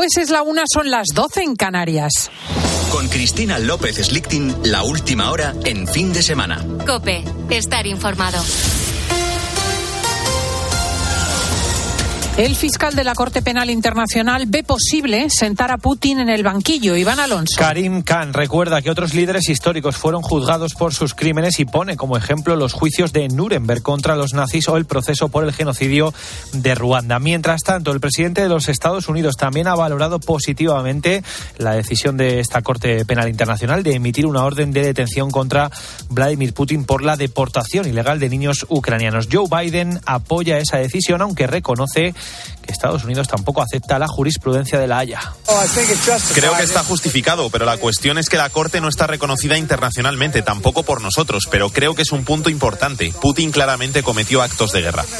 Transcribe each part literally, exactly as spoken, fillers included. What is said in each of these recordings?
Pues es la una, son las doce en Canarias. Con Cristina López Slichting, la última hora en Fin de Semana. COPE, estar informado. El fiscal de la Corte Penal Internacional ve posible sentar a Putin en el banquillo. Iván Alonso. Karim Khan recuerda que otros líderes históricos fueron juzgados por sus crímenes y pone como ejemplo los juicios de Nuremberg contra los nazis o el proceso por el genocidio de Ruanda. Mientras tanto, el presidente de los Estados Unidos también ha valorado positivamente la decisión de esta Corte Penal Internacional de emitir una orden de detención contra Vladimir Putin por la deportación ilegal de niños ucranianos. Joe Biden apoya esa decisión, aunque reconoce que Estados Unidos tampoco acepta la jurisprudencia de La Haya. Creo que está justificado, pero la cuestión es que la Corte no está reconocida internacionalmente, tampoco por nosotros, pero creo que es un punto importante. Putin claramente cometió actos de guerra.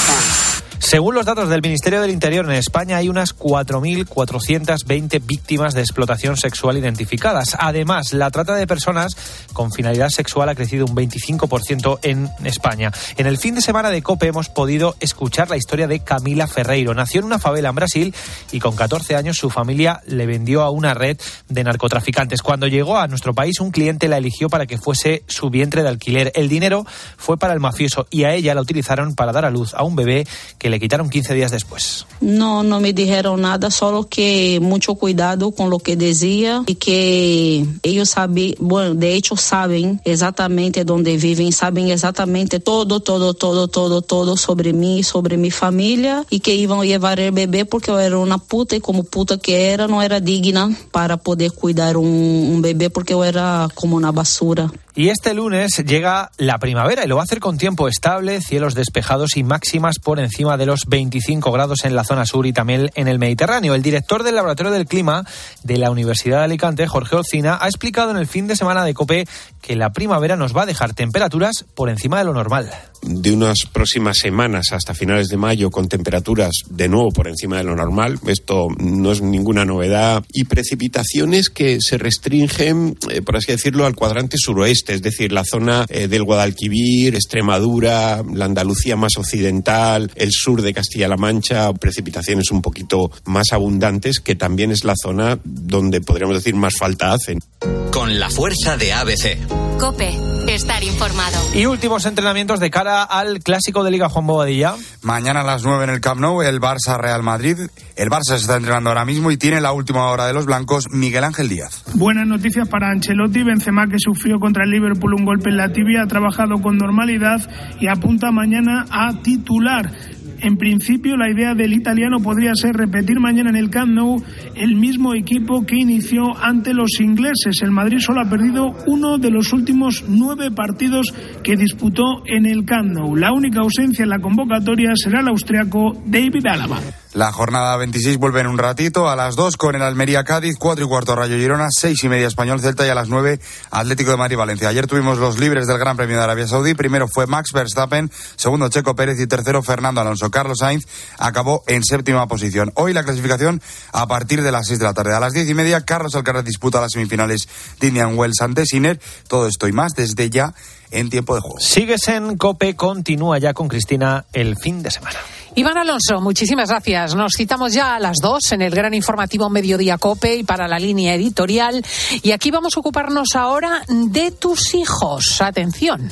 Según los datos del Ministerio del Interior, en España hay unas cuatro mil cuatrocientas veinte víctimas de explotación sexual identificadas. Además, la trata de personas con finalidad sexual ha crecido un veinticinco por ciento en España. En el fin de semana de COPE hemos podido escuchar la historia de Camila Ferreiro. Nació en una favela en Brasil y con catorce años su familia le vendió a una red de narcotraficantes. Cuando llegó a nuestro país, un cliente la eligió para que fuese su vientre de alquiler. El dinero fue para el mafioso y a ella la utilizaron para dar a luz a un bebé que le quitaron quince días después. No, no me dijeron nada, solo que mucho cuidado con lo que decía y que ellos saben, bueno, de hecho saben exactamente dónde viven, saben exactamente todo, todo, todo, todo, todo sobre mí, sobre mi familia y que iban a llevar el bebé porque yo era una puta y como puta que era, no era digna para poder cuidar un, un bebé porque yo era como una basura. Y este lunes llega la primavera y lo va a hacer con tiempo estable, cielos despejados y máximas por encima de los veinticinco grados en la zona sur y también en el Mediterráneo. El director del Laboratorio del Clima de la Universidad de Alicante, Jorge Olcina, ha explicado en el fin de semana de COPE que la primavera nos va a dejar temperaturas por encima de lo normal. De unas próximas semanas hasta finales de mayo con temperaturas de nuevo por encima de lo normal. Esto no es ninguna novedad. Y precipitaciones que se restringen, eh, por así decirlo, al cuadrante suroeste, es decir, la zona eh, del Guadalquivir, Extremadura, la Andalucía más occidental, el sur de Castilla-La Mancha, precipitaciones un poquito más abundantes, que también es la zona donde podríamos decir más falta hacen. Con la fuerza de A B C. COPE, estar informado. Y últimos entrenamientos de cara al Clásico de Liga, Juan Bobadilla. Mañana a las nueve en el Camp Nou, el Barça-Real Madrid. El Barça se está entrenando ahora mismo y tiene la última hora de los blancos Miguel Ángel Díaz. Buenas noticias para Ancelotti. Benzema, que sufrió contra el Liverpool un golpe en la tibia, ha trabajado con normalidad y apunta mañana a titular. En principio, la idea del italiano podría ser repetir mañana en el Camp Nou el mismo equipo que inició ante los ingleses. El Madrid solo ha perdido uno de los últimos nueve partidos que disputó en el Camp Nou. La única ausencia en la convocatoria será el austriaco David Alaba. La jornada veintiséis vuelve en un ratito, a las dos con el Almería Cádiz, cuatro y cuarto Rayo Girona, seis y media Español Celta y a las nueve Atlético de Madrid Valencia. Ayer tuvimos los libres del Gran Premio de Arabia Saudí. Primero fue Max Verstappen, segundo Checo Pérez y tercero Fernando Alonso. Carlos Sainz acabó en séptima posición. Hoy la clasificación a partir de las seis de la tarde. A las diez y media Carlos Alcaraz disputa las semifinales de Indian Wells ante Sinner. Todo esto y más desde ya en tiempo de juego. Sigues en COPE, continúa ya con Cristina el fin de semana. Iván Alonso, muchísimas gracias. Nos citamos ya a las dos en el gran informativo Mediodía COPE y para la línea editorial. Y aquí vamos a ocuparnos ahora de tus hijos. Atención.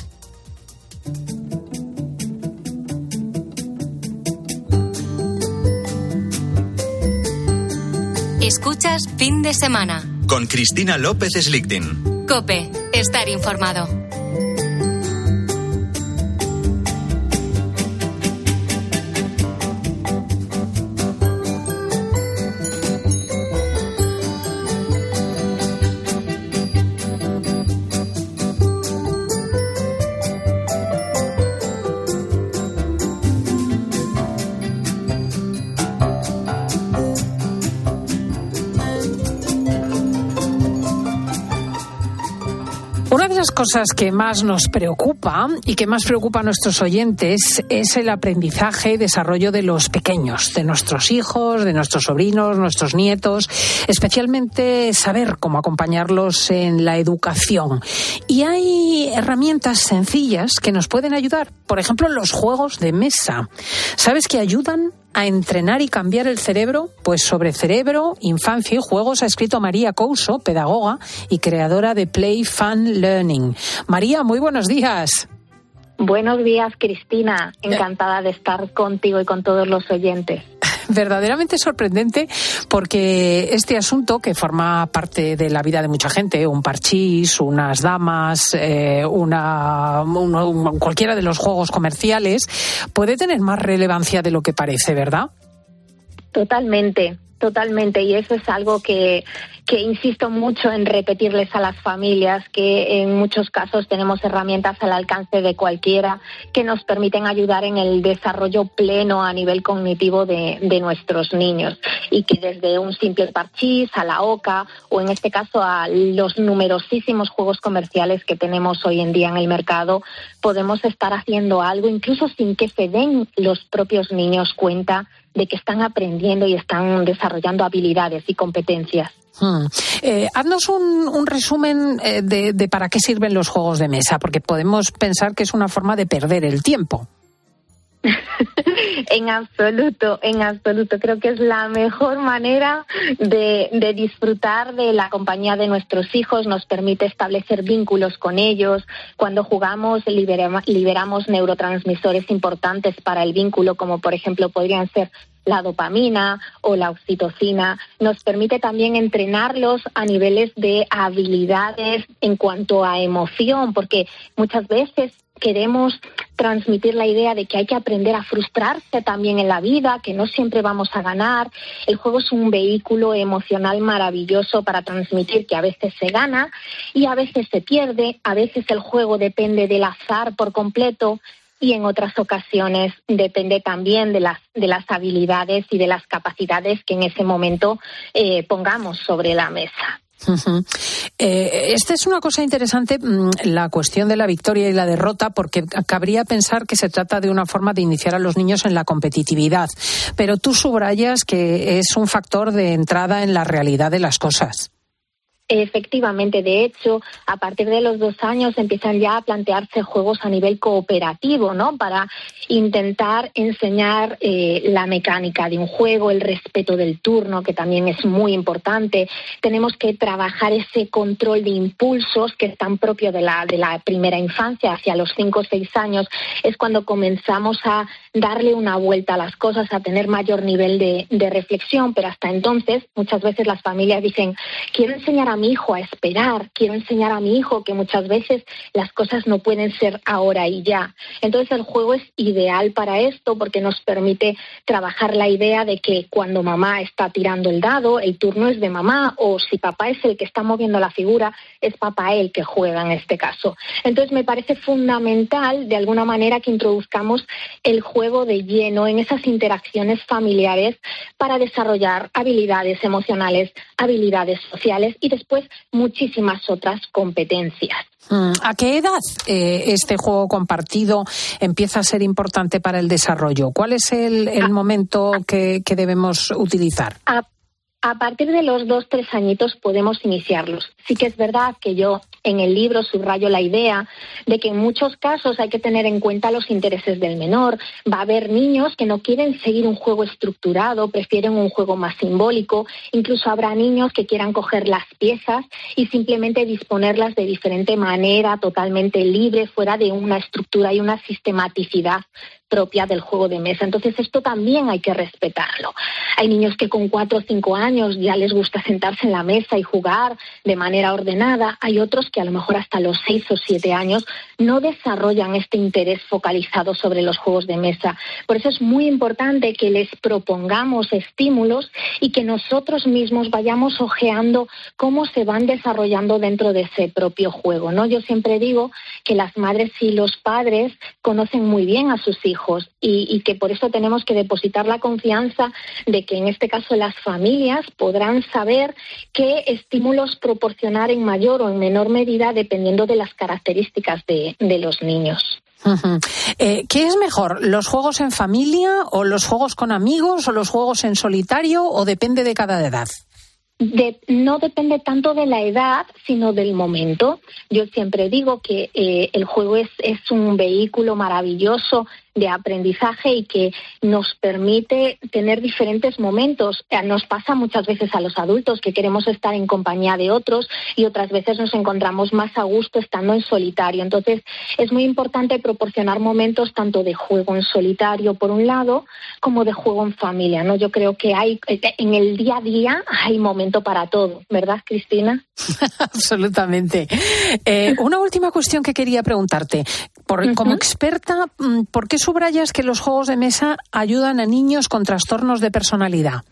Escuchas Fin de Semana. Con Cristina López Slichting. COPE, estar informado. Una de las cosas que más nos preocupa y que más preocupa a nuestros oyentes es el aprendizaje y desarrollo de los pequeños, de nuestros hijos, de nuestros sobrinos, nuestros nietos, especialmente saber cómo acompañarlos en la educación. Y hay herramientas sencillas que nos pueden ayudar, por ejemplo, los juegos de mesa. ¿Sabes que ayudan a entrenar y cambiar el cerebro? Pues sobre cerebro, infancia y juegos ha escrito María Couso, pedagoga y creadora de Play Fun Learning. María, muy buenos días. Buenos días, Cristina. Encantada de estar contigo y con todos los oyentes. Verdaderamente sorprendente, porque este asunto, que forma parte de la vida de mucha gente, un parchís, unas damas, eh, una, una, un, cualquiera de los juegos comerciales, puede tener más relevancia de lo que parece, ¿verdad? Totalmente. Totalmente, y eso es algo que, que insisto mucho en repetirles a las familias, que en muchos casos tenemos herramientas al alcance de cualquiera que nos permiten ayudar en el desarrollo pleno a nivel cognitivo de, de nuestros niños, y que desde un simple parchís a la oca, o en este caso a los numerosísimos juegos comerciales que tenemos hoy en día en el mercado, podemos estar haciendo algo incluso sin que se den los propios niños cuenta de que están aprendiendo y están desarrollando habilidades y competencias. Hmm. Eh, haznos un, un resumen eh, de, de para qué sirven los juegos de mesa, porque podemos pensar que es una forma de perder el tiempo. En absoluto, en absoluto. Creo que es la mejor manera de, de disfrutar de la compañía de nuestros hijos. Nos permite establecer vínculos con ellos. Cuando jugamos liberamos, liberamos neurotransmisores importantes para el vínculo, como por ejemplo podrían ser la dopamina o la oxitocina. Nos permite también entrenarlos a niveles de habilidades en cuanto a emoción, porque muchas veces queremos transmitir la idea de que hay que aprender a frustrarse también en la vida, que no siempre vamos a ganar. El juego es un vehículo emocional maravilloso para transmitir que a veces se gana y a veces se pierde, a veces el juego depende del azar por completo, y en otras ocasiones depende también de las de las habilidades y de las capacidades que en ese momento eh, pongamos sobre la mesa. Uh-huh. Eh, esta es una cosa interesante, la cuestión de la victoria y la derrota, porque cabría pensar que se trata de una forma de iniciar a los niños en la competitividad, pero tú subrayas que es un factor de entrada en la realidad de las cosas. Efectivamente, de hecho, a partir de los dos años empiezan ya a plantearse juegos a nivel cooperativo, ¿no? Para intentar enseñar eh, la mecánica de un juego, el respeto del turno, que también es muy importante. Tenemos que trabajar ese control de impulsos que es tan propio de la, de la primera infancia, hacia los cinco o seis años. Es cuando comenzamos a darle una vuelta a las cosas, a tener mayor nivel de, de reflexión, pero hasta entonces muchas veces las familias dicen, quiero enseñar a mi hijo a esperar, quiero enseñar a mi hijo que muchas veces las cosas no pueden ser ahora y ya. Entonces el juego es ideal para esto, porque nos permite trabajar la idea de que cuando mamá está tirando el dado, el turno es de mamá, o si papá es el que está moviendo la figura, es papá el que juega en este caso. Entonces me parece fundamental de alguna manera que introduzcamos el juego de lleno en esas interacciones familiares para desarrollar habilidades emocionales, habilidades sociales y después muchísimas otras competencias. ¿A qué edad eh, este juego compartido empieza a ser importante para el desarrollo? ¿Cuál es el, el a, momento que, que debemos utilizar? A, a partir de los dos, tres añitos podemos iniciarlos. Sí que es verdad que yo en el libro subrayo la idea de que en muchos casos hay que tener en cuenta los intereses del menor. Va a haber niños que no quieren seguir un juego estructurado, prefieren un juego más simbólico. Incluso habrá niños que quieran coger las piezas y simplemente disponerlas de diferente manera, totalmente libre, fuera de una estructura y una sistematicidad propia del juego de mesa. Entonces esto también hay que respetarlo. Hay niños que con cuatro o cinco años ya les gusta sentarse en la mesa y jugar de manera ordenada. Hay otros que a lo mejor hasta los seis o siete años no desarrollan este interés focalizado sobre los juegos de mesa. Por eso es muy importante que les propongamos estímulos y que nosotros mismos vayamos ojeando cómo se van desarrollando dentro de ese propio juego, ¿no? Yo siempre digo que las madres y los padres conocen muy bien a sus hijos y, y que por eso tenemos que depositar la confianza de que en este caso las familias podrán saber qué estímulos proporcionar en mayor o en menor medida dependiendo de las características de, de los niños. Uh-huh. Eh, ¿Qué es mejor, los juegos en familia o los juegos con amigos o los juegos en solitario, o depende de cada edad? De, no depende tanto de la edad, sino del momento. Yo siempre digo que eh, el juego es, es un vehículo maravilloso de aprendizaje y que nos permite tener diferentes momentos. Nos pasa muchas veces a los adultos que queremos estar en compañía de otros y otras veces nos encontramos más a gusto estando en solitario. Entonces, es muy importante proporcionar momentos tanto de juego en solitario, por un lado, como de juego en familia, ¿no? Yo creo que hay, en el día a día hay momento para todo, ¿verdad, Cristina? Absolutamente. Eh, una última cuestión que quería preguntarte. Por, uh-huh. Como experta, ¿por qué subrayas que los juegos de mesa ayudan a niños con trastornos de personalidad?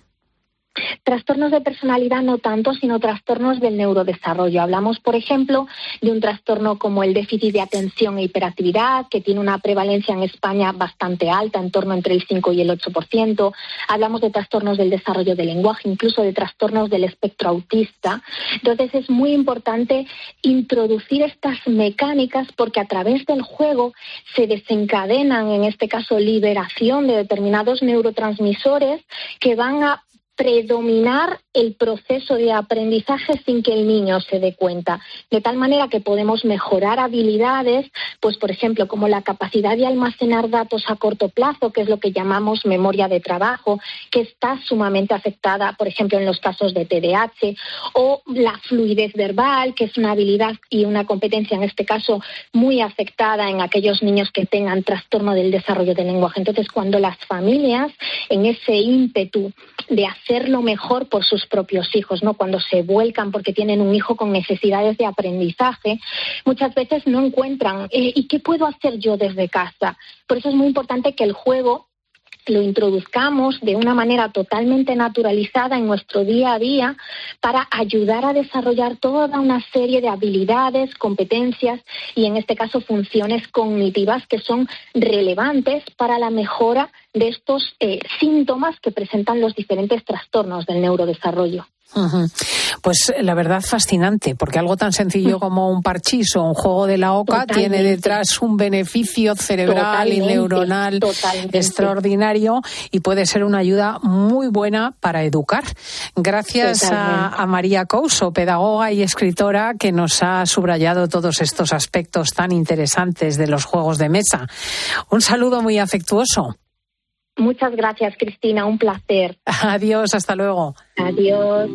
Trastornos de personalidad no tanto, sino trastornos del neurodesarrollo. Hablamos, por ejemplo, de un trastorno como el déficit de atención e hiperactividad, que tiene una prevalencia en España bastante alta, en torno entre el cinco y el ocho por ciento. Hablamos de trastornos del desarrollo del lenguaje, incluso de trastornos del espectro autista. Entonces, es muy importante introducir estas mecánicas porque a través del juego se desencadenan, en este caso, liberación de determinados neurotransmisores que van a predominar el proceso de aprendizaje sin que el niño se dé cuenta, de tal manera que podemos mejorar habilidades, pues por ejemplo, como la capacidad de almacenar datos a corto plazo, que es lo que llamamos memoria de trabajo, que está sumamente afectada, por ejemplo, en los casos de T D A H, o la fluidez verbal, que es una habilidad y una competencia, en este caso, muy afectada en aquellos niños que tengan trastorno del desarrollo del lenguaje. Entonces, cuando las familias, en ese ímpetu de hacerlo mejor por sus propios hijos, ¿no? Cuando se vuelcan porque tienen un hijo con necesidades de aprendizaje, muchas veces no encuentran eh, ¿y qué puedo hacer yo desde casa? Por eso es muy importante que el juego lo introduzcamos de una manera totalmente naturalizada en nuestro día a día para ayudar a desarrollar toda una serie de habilidades, competencias y, en este caso, funciones cognitivas que son relevantes para la mejora de estos eh, síntomas que presentan los diferentes trastornos del neurodesarrollo. Uh-huh. Pues la verdad fascinante, porque algo tan sencillo como un parchís o un juego de la oca totalmente tiene detrás un beneficio cerebral totalmente, y neuronal totalmente extraordinario y puede ser una ayuda muy buena para educar. Gracias a, a María Couso, pedagoga y escritora, que nos ha subrayado todos estos aspectos tan interesantes de los juegos de mesa. Un saludo muy afectuoso. Muchas gracias, Cristina, un placer. Adiós, hasta luego. Adiós.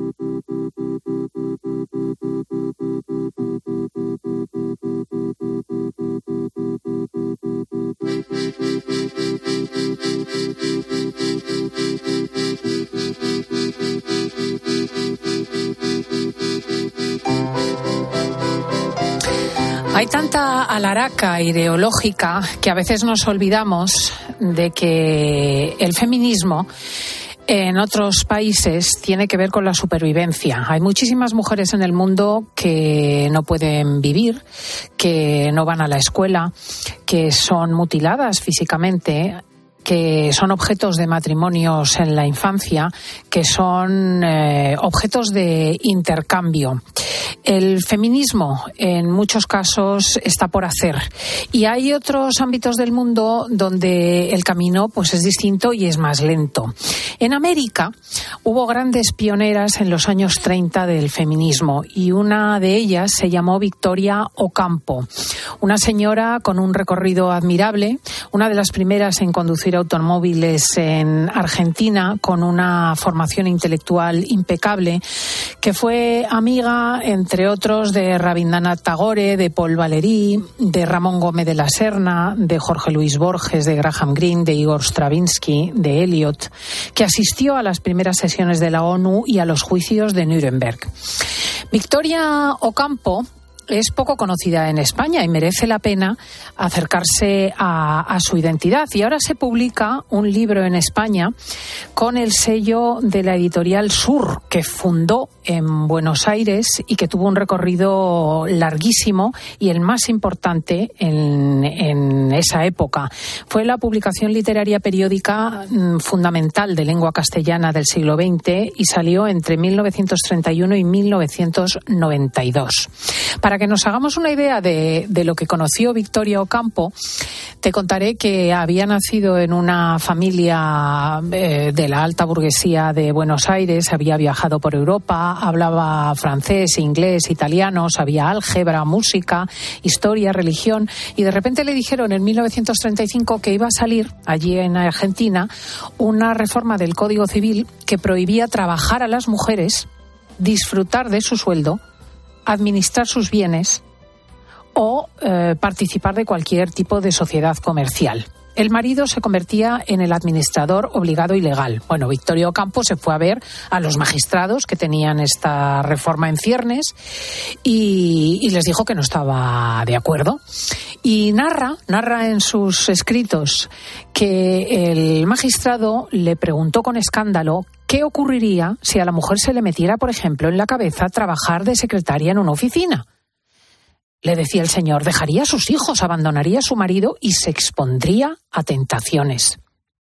Hay tanta alaraca ideológica que a veces nos olvidamos de que el feminismo en otros países tiene que ver con la supervivencia. Hay muchísimas mujeres en el mundo que no pueden vivir, que no van a la escuela, que son mutiladas físicamente, que son objetos de matrimonios en la infancia, que son eh, objetos de intercambio. El feminismo, en muchos casos, está por hacer. Y hay otros ámbitos del mundo donde el camino pues, es distinto y es más lento. En América hubo grandes pioneras en los años treinta del feminismo y una de ellas se llamó Victoria Ocampo. Una señora con un recorrido admirable, una de las primeras en conducir automóviles en Argentina, con una formación intelectual impecable, que fue amiga, entre otros, de Rabindranath Tagore, de Paul Valéry, de Ramón Gómez de la Serna, de Jorge Luis Borges, de Graham Greene, de Igor Stravinsky, de Eliot, que asistió a las primeras sesiones de la ONU y a los juicios de Nuremberg. Victoria Ocampo es poco conocida en España y merece la pena acercarse a, a su identidad. Y ahora se publica un libro en España con el sello de la editorial Sur, que fundó en Buenos Aires y que tuvo un recorrido larguísimo y el más importante en, en esa época. Fue la publicación literaria periódica mmm, fundamental de lengua castellana del siglo veinte y salió entre mil novecientos treinta y uno y mil novecientos noventa y dos. Para para que nos hagamos una idea de, de lo que conoció Victoria Ocampo, te contaré que había nacido en una familia eh, de la alta burguesía de Buenos Aires, había viajado por Europa, hablaba francés, inglés, italiano, sabía álgebra, música, historia, religión, y de repente le dijeron en mil novecientos treinta y cinco que iba a salir allí en Argentina una reforma del Código Civil que prohibía trabajar a las mujeres, disfrutar de su sueldo, administrar sus bienes o eh, participar de cualquier tipo de sociedad comercial. El marido se convertía en el administrador obligado y legal. Bueno, Victoria Ocampo se fue a ver a los magistrados que tenían esta reforma en ciernes y, y les dijo que no estaba de acuerdo. Y narra, narra en sus escritos que el magistrado le preguntó con escándalo qué ocurriría si a la mujer se le metiera, por ejemplo, en la cabeza trabajar de secretaria en una oficina. Le decía el señor, dejaría a sus hijos, abandonaría a su marido y se expondría a tentaciones.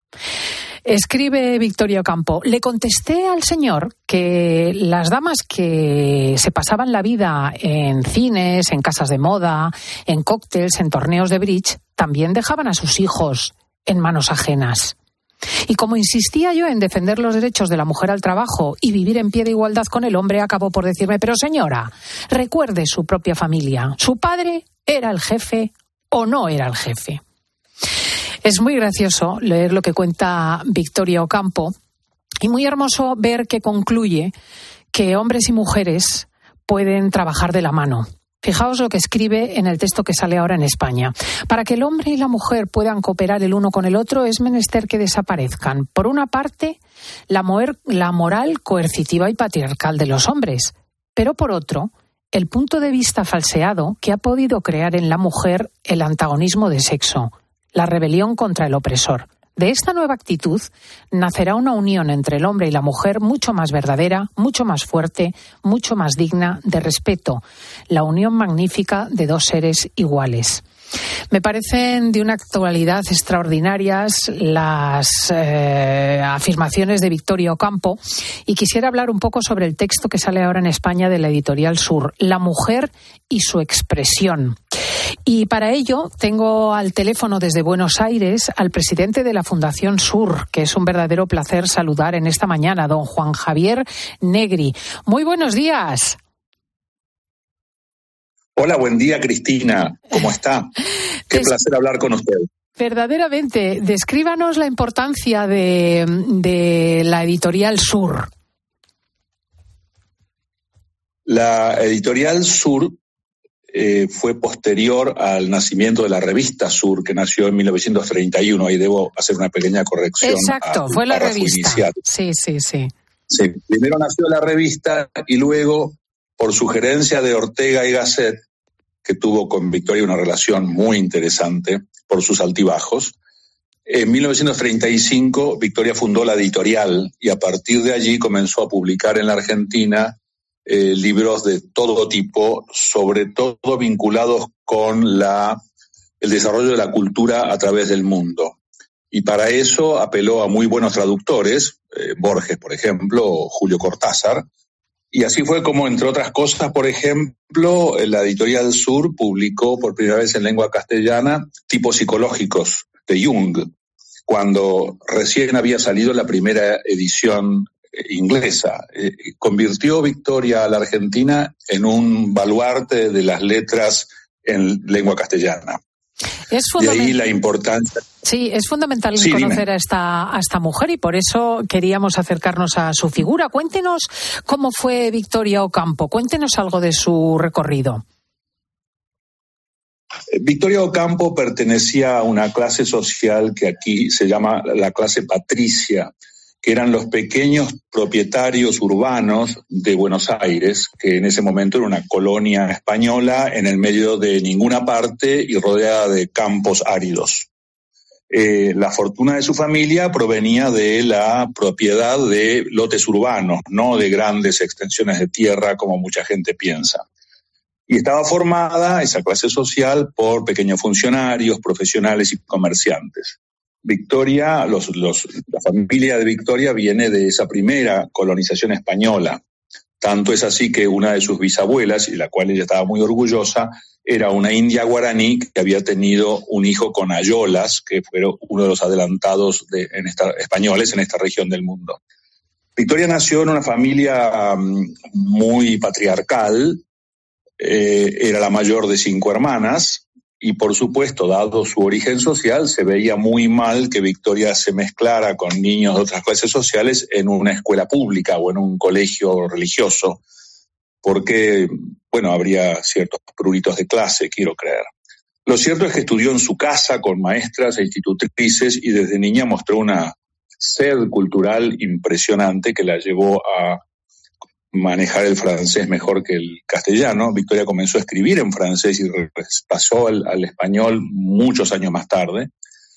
Escribe Victoria Ocampo, le contesté al señor que las damas que se pasaban la vida en cines, en casas de moda, en cócteles, en torneos de bridge, también dejaban a sus hijos en manos ajenas. Y como insistía yo en defender los derechos de la mujer al trabajo y vivir en pie de igualdad con el hombre, acabó por decirme, pero señora, recuerde su propia familia. ¿Su padre era el jefe o no era el jefe? Es muy gracioso leer lo que cuenta Victoria Ocampo y muy hermoso ver que concluye que hombres y mujeres pueden trabajar de la mano. Fijaos lo que escribe en el texto que sale ahora en España. Para que el hombre y la mujer puedan cooperar el uno con el otro es menester que desaparezcan, por una parte, la, moer, la moral coercitiva y patriarcal de los hombres, pero por otro, el punto de vista falseado que ha podido crear en la mujer el antagonismo de sexo, la rebelión contra el opresor. De esta nueva actitud nacerá una unión entre el hombre y la mujer mucho más verdadera, mucho más fuerte, mucho más digna de respeto. La unión magnífica de dos seres iguales. Me parecen de una actualidad extraordinarias las eh, afirmaciones de Victoria Ocampo y quisiera hablar un poco sobre el texto que sale ahora en España de la editorial Sur, La mujer y su expresión. Y para ello tengo al teléfono desde Buenos Aires al presidente de la Fundación Sur, que es un verdadero placer saludar en esta mañana, don Juan Javier Negri. Muy buenos días. Hola, buen día, Cristina. ¿Cómo está? Qué Des... placer hablar con usted. Verdaderamente, descríbanos la importancia de, de la editorial Sur. La editorial Sur eh, fue posterior al nacimiento de la revista Sur, que nació en mil novecientos treinta y uno. Ahí debo hacer una pequeña corrección. Exacto, fue la revista. Inicial. Sí, sí, sí. Sí, primero nació la revista y luego, por sugerencia de Ortega y Gasset, que tuvo con Victoria una relación muy interesante por sus altibajos, en mil novecientos treinta y cinco Victoria fundó la editorial y a partir de allí comenzó a publicar en la Argentina eh, libros de todo tipo, sobre todo vinculados con la, el desarrollo de la cultura a través del mundo. Y para eso apeló a muy buenos traductores, eh, Borges, por ejemplo, o Julio Cortázar. Y así fue como, entre otras cosas, por ejemplo, la editorial Sur publicó por primera vez en lengua castellana Tipos psicológicos de Jung, cuando recién había salido la primera edición inglesa. Eh, convirtió Victoria a la Argentina en un baluarte de las letras en lengua castellana. Es de ahí la importancia. Sí, es fundamental sí, conocer a esta, a esta mujer y por eso queríamos acercarnos a su figura. Cuéntenos cómo fue Victoria Ocampo, cuéntenos algo de su recorrido. Victoria Ocampo pertenecía a una clase social que aquí se llama la clase patricia, que eran los pequeños propietarios urbanos de Buenos Aires, que en ese momento era una colonia española en el medio de ninguna parte y rodeada de campos áridos. Eh, la fortuna de su familia provenía de la propiedad de lotes urbanos, no de grandes extensiones de tierra como mucha gente piensa. Y estaba formada esa clase social por pequeños funcionarios, profesionales y comerciantes. Victoria, los, los, la familia de Victoria viene de esa primera colonización española. Tanto es así que una de sus bisabuelas, y de la cual ella estaba muy orgullosa, era una india guaraní que había tenido un hijo con ayolas, que fueron uno de los adelantados de, en esta, españoles en esta región del mundo. Victoria nació en una familia um, muy patriarcal, eh, era la mayor de cinco hermanas, y por supuesto, dado su origen social, se veía muy mal que Victoria se mezclara con niños de otras clases sociales en una escuela pública o en un colegio religioso, porque, bueno, habría ciertos pruritos de clase, quiero creer. Lo cierto es que estudió en su casa con maestras e institutrices y desde niña mostró una sed cultural impresionante que la llevó a manejar el francés mejor que el castellano. Victoria comenzó a escribir en francés y pasó al, al español muchos años más tarde.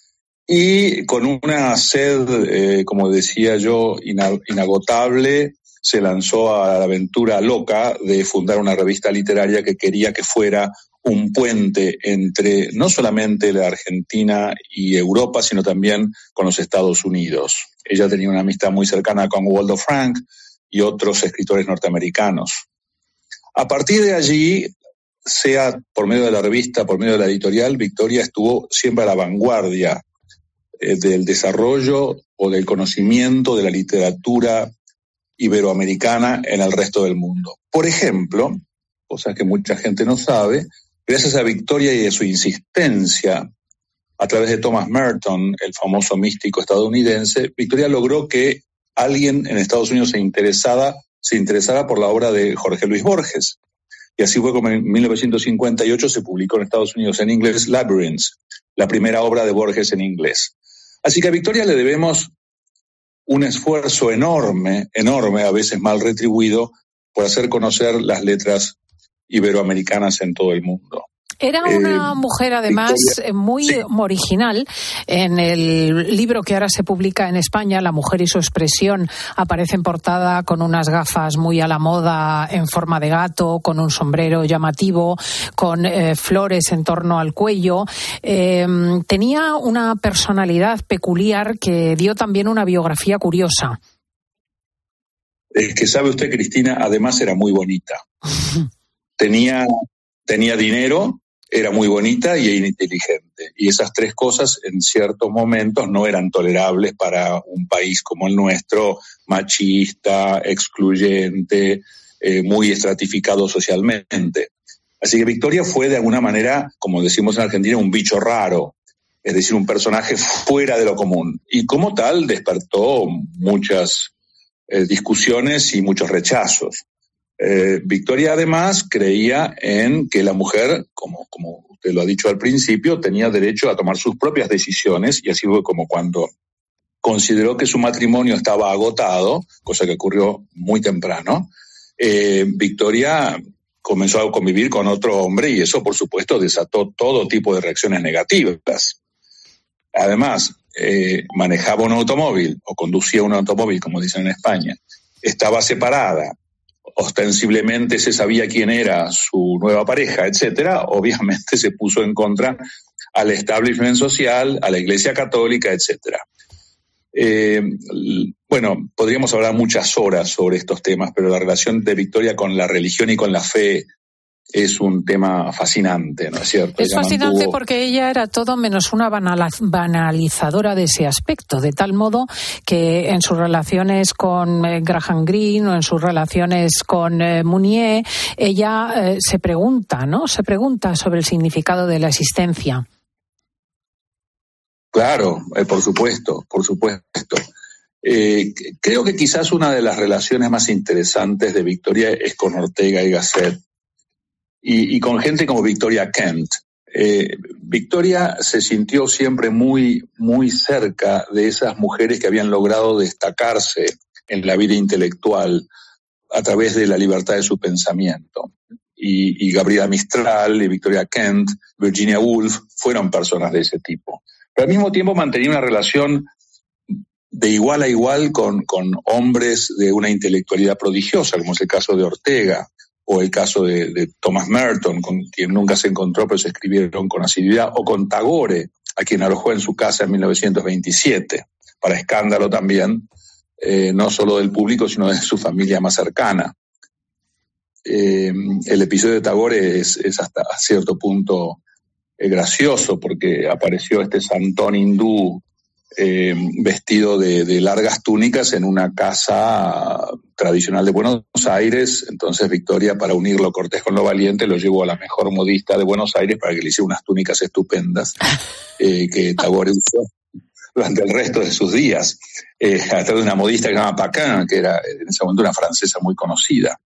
Y con una sed, eh, como decía yo, ina- inagotable, se lanzó a la aventura loca de fundar una revista literaria que quería que fuera un puente entre no solamente la Argentina y Europa, sino también con los Estados Unidos. Ella tenía una amistad muy cercana con Waldo Frank y otros escritores norteamericanos. A partir de allí, sea por medio de la revista, por medio de la editorial, Victoria estuvo siempre a la vanguardia eh, del desarrollo o del conocimiento de la literatura iberoamericana en el resto del mundo. Por ejemplo, cosa que mucha gente no sabe, gracias a Victoria y a su insistencia a través de Thomas Merton, el famoso místico estadounidense, Victoria logró que alguien en Estados Unidos se interesara, se interesara por la obra de Jorge Luis Borges. Y así fue como en mil novecientos cincuenta y ocho se publicó en Estados Unidos en inglés Labyrinths, la primera obra de Borges en inglés. Así que a Victoria le debemos un esfuerzo enorme, enorme, a veces mal retribuido, por hacer conocer las letras iberoamericanas en todo el mundo. Era una eh, mujer, además, Victoria, muy sí. original. En el libro que ahora se publica en España, La mujer y su expresión, aparece en portada con unas gafas muy a la moda en forma de gato, con un sombrero llamativo, con eh, flores en torno al cuello. Eh, tenía una personalidad peculiar que dio también una biografía curiosa. Es que sabe usted, Cristina, además era muy bonita. tenía, tenía dinero, era muy bonita y era inteligente. Y esas tres cosas en ciertos momentos no eran tolerables para un país como el nuestro, machista, excluyente, eh, muy estratificado socialmente. Así que Victoria fue de alguna manera, como decimos en Argentina, un bicho raro, es decir, un personaje fuera de lo común. Y como tal despertó muchas eh, discusiones y muchos rechazos. Eh, Victoria además creía en que la mujer, como, como usted lo ha dicho al principio, tenía derecho a tomar sus propias decisiones, y así fue como cuando consideró que su matrimonio estaba agotado, cosa que ocurrió muy temprano, eh, Victoria comenzó a convivir con otro hombre y eso, por supuesto, desató todo tipo de reacciones negativas. Además, eh, manejaba un automóvil o conducía un automóvil, como dicen en España, estaba separada, ostensiblemente se sabía quién era su nueva pareja, etcétera. Obviamente se puso en contra al establishment social, a la Iglesia Católica, etcétera. Eh, bueno, podríamos hablar muchas horas sobre estos temas, pero la relación de Victoria con la religión y con la fe es un tema fascinante, ¿no es cierto? Es ella fascinante mantuvo... porque ella era todo menos una banalizadora de ese aspecto, de tal modo que en sus relaciones con eh, Graham Greene o en sus relaciones con eh, Mounier, ella eh, se pregunta, ¿no? Se pregunta sobre el significado de la existencia. Claro, eh, por supuesto, por supuesto. Eh, creo que quizás una de las relaciones más interesantes de Victoria es con Ortega y Gasset y, y con gente como Victoria Kent. Eh, Victoria se sintió siempre muy, muy cerca de esas mujeres que habían logrado destacarse en la vida intelectual a través de la libertad de su pensamiento. Y, y Gabriela Mistral, y Victoria Kent, Virginia Woolf fueron personas de ese tipo. Pero al mismo tiempo mantenía una relación de igual a igual con, con hombres de una intelectualidad prodigiosa, como es el caso de Ortega, o el caso de, de Thomas Merton, con quien nunca se encontró, pero se escribieron con asiduidad, o con Tagore, a quien alojó en su casa en mil novecientos veintisiete, para escándalo también, eh, no solo del público, sino de su familia más cercana. eh, el episodio de Tagore es, es hasta a cierto punto eh, gracioso, porque apareció este santón hindú eh, vestido de, de largas túnicas en una casa tradicional de Buenos Aires. Entonces Victoria, para unir lo cortés con lo valiente, lo llevó a la mejor modista de Buenos Aires para que le hiciera unas túnicas estupendas eh, que Tagore usó durante el resto de sus días, eh, a través de una modista que se llama Paquin, que era en ese momento una francesa muy conocida.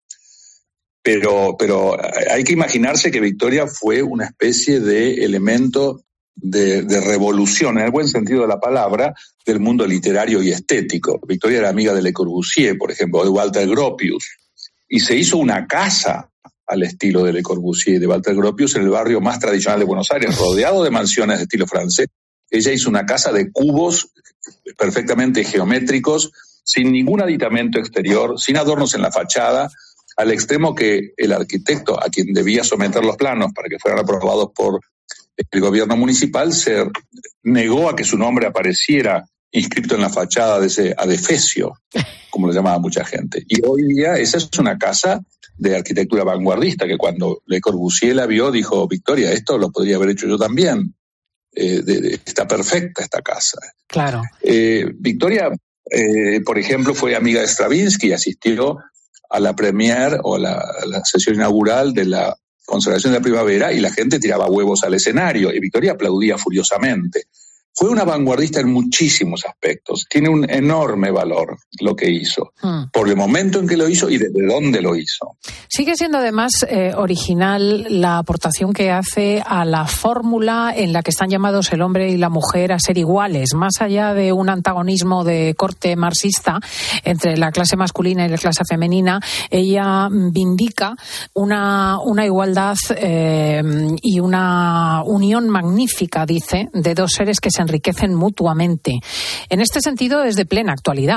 Pero, pero hay que imaginarse que Victoria fue una especie de elemento de, de revolución, en el buen sentido de la palabra, del mundo literario y estético. Victoria era amiga de Le Corbusier, por ejemplo, de Walter Gropius, y se hizo una casa al estilo de Le Corbusier y de Walter Gropius en el barrio más tradicional de Buenos Aires, rodeado de mansiones de estilo francés. Ella hizo una casa de cubos perfectamente geométricos, sin ningún aditamento exterior, sin adornos en la fachada, al extremo que el arquitecto, a quien debía someter los planos para que fueran aprobados por el gobierno municipal, se negó a que su nombre apareciera inscrito en la fachada de ese adefesio, como lo llamaba mucha gente. Y hoy día esa es una casa de arquitectura vanguardista, que cuando Le Corbusier la vio, dijo: Victoria, esto lo podría haber hecho yo también. Eh, de, de, está perfecta esta casa. Claro. Eh, Victoria, eh, por ejemplo, fue amiga de Stravinsky, asistió a la premiere o la, a la sesión inaugural de la Consagración de la Primavera y la gente tiraba huevos al escenario y Victoria aplaudía furiosamente. Fue una vanguardista en muchísimos aspectos. Tiene un enorme valor lo que hizo, mm. por el momento en que lo hizo y desde dónde lo hizo. Sigue siendo además eh, original la aportación que hace a la fórmula en la que están llamados el hombre y la mujer a ser iguales, más allá de un antagonismo de corte marxista entre la clase masculina y la clase femenina. Ella vindica una, una igualdad eh, y una unión magnífica, dice, de dos seres que se enriquecen mutuamente. En este sentido es de plena actualidad.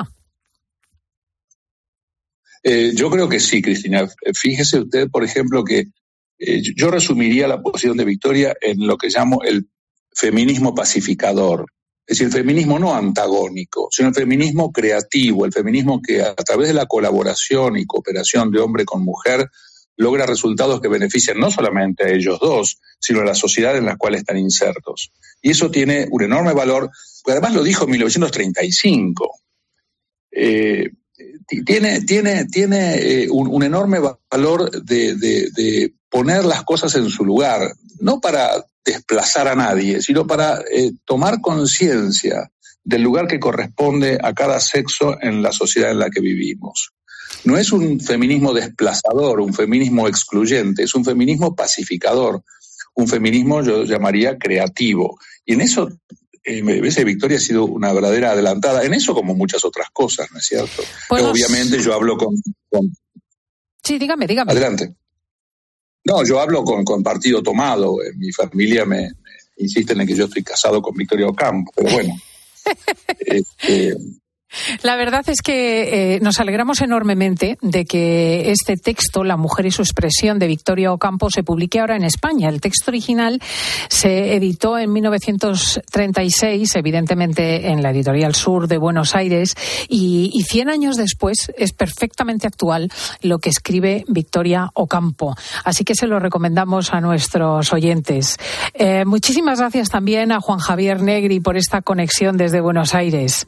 Eh, yo creo que sí, Cristina. Fíjese usted, por ejemplo, que eh, yo resumiría la posición de Victoria en lo que llamo el feminismo pacificador. Es decir, el feminismo no antagónico, sino el feminismo creativo, el feminismo que a través de la colaboración y cooperación de hombre con mujer logra resultados que benefician no solamente a ellos dos, sino a la sociedad en la cual están insertos. Y eso tiene un enorme valor, porque además lo dijo en mil novecientos treinta y cinco. Eh, tiene tiene, tiene eh, un, un enorme valor de, de, de poner las cosas en su lugar, no para desplazar a nadie, sino para eh, tomar conciencia del lugar que corresponde a cada sexo en la sociedad en la que vivimos. No es un feminismo desplazador, un feminismo excluyente, es un feminismo pacificador, un feminismo yo llamaría creativo. Y en eso, eh, me parece que Victoria ha sido una verdadera adelantada, en eso como muchas otras cosas, ¿no es cierto? Pues obviamente yo hablo con, con... Sí, dígame, dígame. Adelante. No, yo hablo con, con partido tomado. En mi familia me, me insisten en que yo estoy casado con Victoria Ocampo, pero bueno. este, La verdad es que eh, nos alegramos enormemente de que este texto, La mujer y su expresión, de Victoria Ocampo, se publique ahora en España. El texto original se editó en mil novecientos treinta y seis, evidentemente en la Editorial Sur de Buenos Aires, y, y cien años después es perfectamente actual lo que escribe Victoria Ocampo. Así que se lo recomendamos a nuestros oyentes. Eh, muchísimas gracias también a Juan Javier Negri por esta conexión desde Buenos Aires.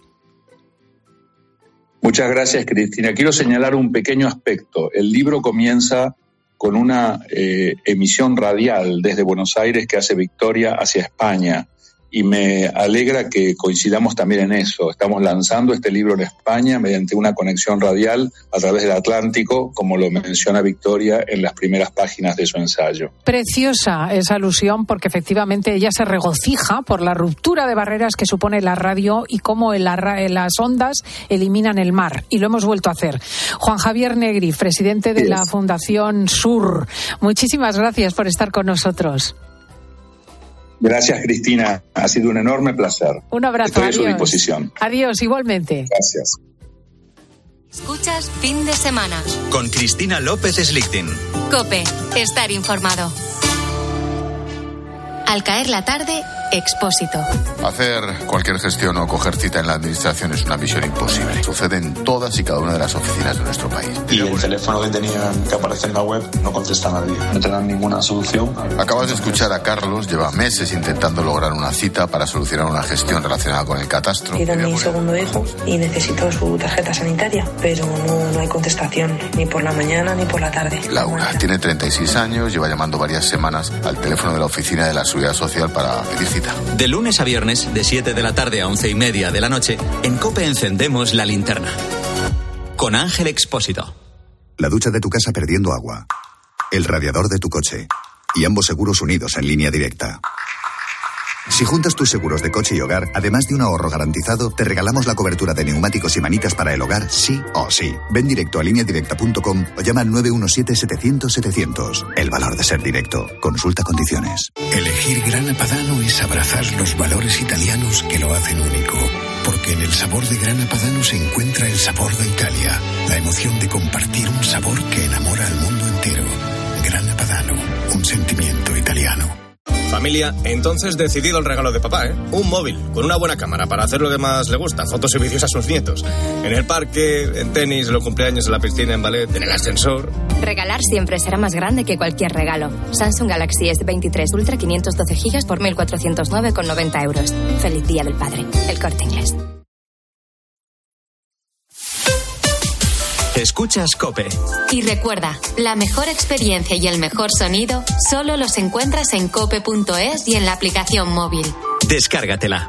Muchas gracias, Cristina. Quiero señalar un pequeño aspecto. El libro comienza con una eh, emisión radial desde Buenos Aires que hace Victoria hacia España. Y me alegra que coincidamos también en eso. Estamos lanzando este libro en España mediante una conexión radial a través del Atlántico, como lo menciona Victoria en las primeras páginas de su ensayo. Preciosa esa alusión, porque efectivamente ella se regocija por la ruptura de barreras que supone la radio y cómo el, las ondas eliminan el mar. Y lo hemos vuelto a hacer. Juan Javier Negri, presidente de sí. la Fundación Sur. Muchísimas gracias por estar con nosotros. Gracias, Cristina. Ha sido un enorme placer. Un abrazo. Estoy adiós. a su disposición. Adiós, igualmente. Gracias. Escuchas Fin de Semana. Con Cristina López Slichting. COPE. Estar informado. Al caer la tarde, Expósito. Hacer cualquier gestión o coger cita en la administración es una misión imposible. Sucede en todas y cada una de las oficinas de nuestro país. Y el teléfono que tenían que aparece en la web no contesta a nadie. No te dan ninguna solución. Acabas de escuchar a Carlos. Lleva meses intentando lograr una cita para solucionar una gestión relacionada con el catastro. He ido a mi segundo hijo y necesito su tarjeta sanitaria, pero no, no hay contestación ni por la mañana ni por la tarde. Laura tiene treinta y seis años, lleva llamando varias semanas al teléfono de la oficina de la Seguridad Social para pedir cita. De lunes a viernes, de siete de la tarde a once y media de la noche, en COPE encendemos la linterna. Con Ángel Expósito. La ducha de tu casa perdiendo agua. El radiador de tu coche. Y ambos seguros unidos en línea directa. Si juntas tus seguros de coche y hogar, además de un ahorro garantizado, te regalamos la cobertura de neumáticos y manitas para el hogar, sí o sí. Ven directo a línea directa punto com o llama al nueve uno siete, setecientos, setecientos. El valor de ser directo. Consulta condiciones. Elegir Grana Padano es abrazar los valores italianos que lo hacen único. Porque en el sabor de Grana Padano se encuentra el sabor de Italia. La emoción de compartir un sabor que enamora al mundo entero. Grana Padano, un sentimiento italiano. Familia, entonces decidido el regalo de papá, ¿eh? Un móvil con una buena cámara para hacer lo que más le gusta, fotos y vídeos a sus nietos. En el parque, en tenis, en los cumpleaños, en la piscina, en ballet, en el ascensor. Regalar siempre será más grande que cualquier regalo. Samsung Galaxy S veintitrés Ultra quinientos doce gigas por mil cuatrocientos nueve con noventa euros. Feliz Día del Padre. El Corte Inglés. Escuchas COPE. Y recuerda, la mejor experiencia y el mejor sonido solo los encuentras en cope punto es y en la aplicación móvil. Descárgatela.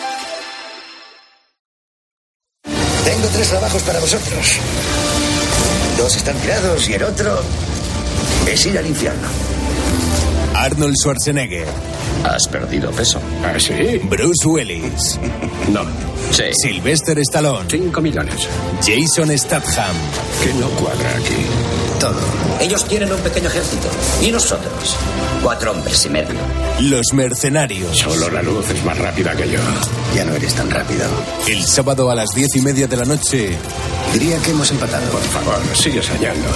Tengo tres trabajos para vosotros. Dos están tirados y el otro es ir al infierno. Arnold Schwarzenegger. Has perdido peso. ¿Ah, sí? Bruce Willis. No. Sí. Sylvester Stallone. Cinco millones. Jason Statham. ¿Qué no cuadra aquí? Todo. Ellos tienen un pequeño ejército. Y nosotros, cuatro hombres y medio. Los Mercenarios. Solo la luz es más rápida que yo. Ya no eres tan rápido. El sábado a las diez y media de la noche. Diría que hemos empatado. Por favor, sigue soñando.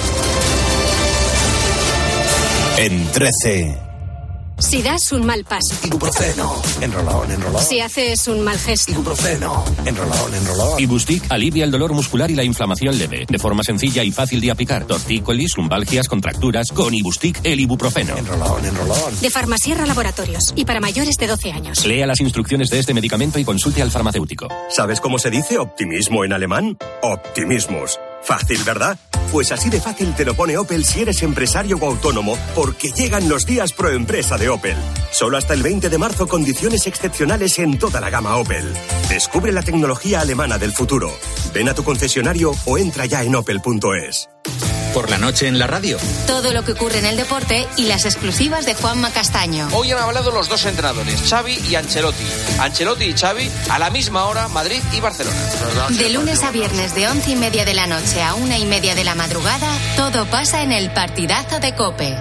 En trece. Si das un mal paso. Ibuprofeno. Enrolón, enrolón. Si haces un mal gesto. Ibuprofeno. Enrolón, enrolón. Ibustic alivia el dolor muscular y la inflamación leve. De forma sencilla y fácil de aplicar. Tortícolis, lumbalgias, contracturas. Con Ibustic, el ibuprofeno. Enrolón, enrolón. De Farmasierra Laboratorios. Y para mayores de doce años. Lea las instrucciones de este medicamento y consulte al farmacéutico. ¿Sabes cómo se dice optimismo en alemán? Optimismus. Fácil, ¿verdad? Pues así de fácil te lo pone Opel si eres empresario o autónomo, porque llegan los días pro empresa de Opel. Solo hasta el veinte de marzo, condiciones excepcionales en toda la gama Opel. Descubre la tecnología alemana del futuro. Ven a tu concesionario o entra ya en opel punto es. Por la noche en la radio. Todo lo que ocurre en el deporte y las exclusivas de Juanma Castaño. Hoy han hablado los dos entrenadores, Xavi y Ancelotti. Ancelotti y Xavi a la misma hora, Madrid y Barcelona. De lunes a viernes de once y media de la noche a una y media de la madrugada, todo pasa en el partidazo de COPE.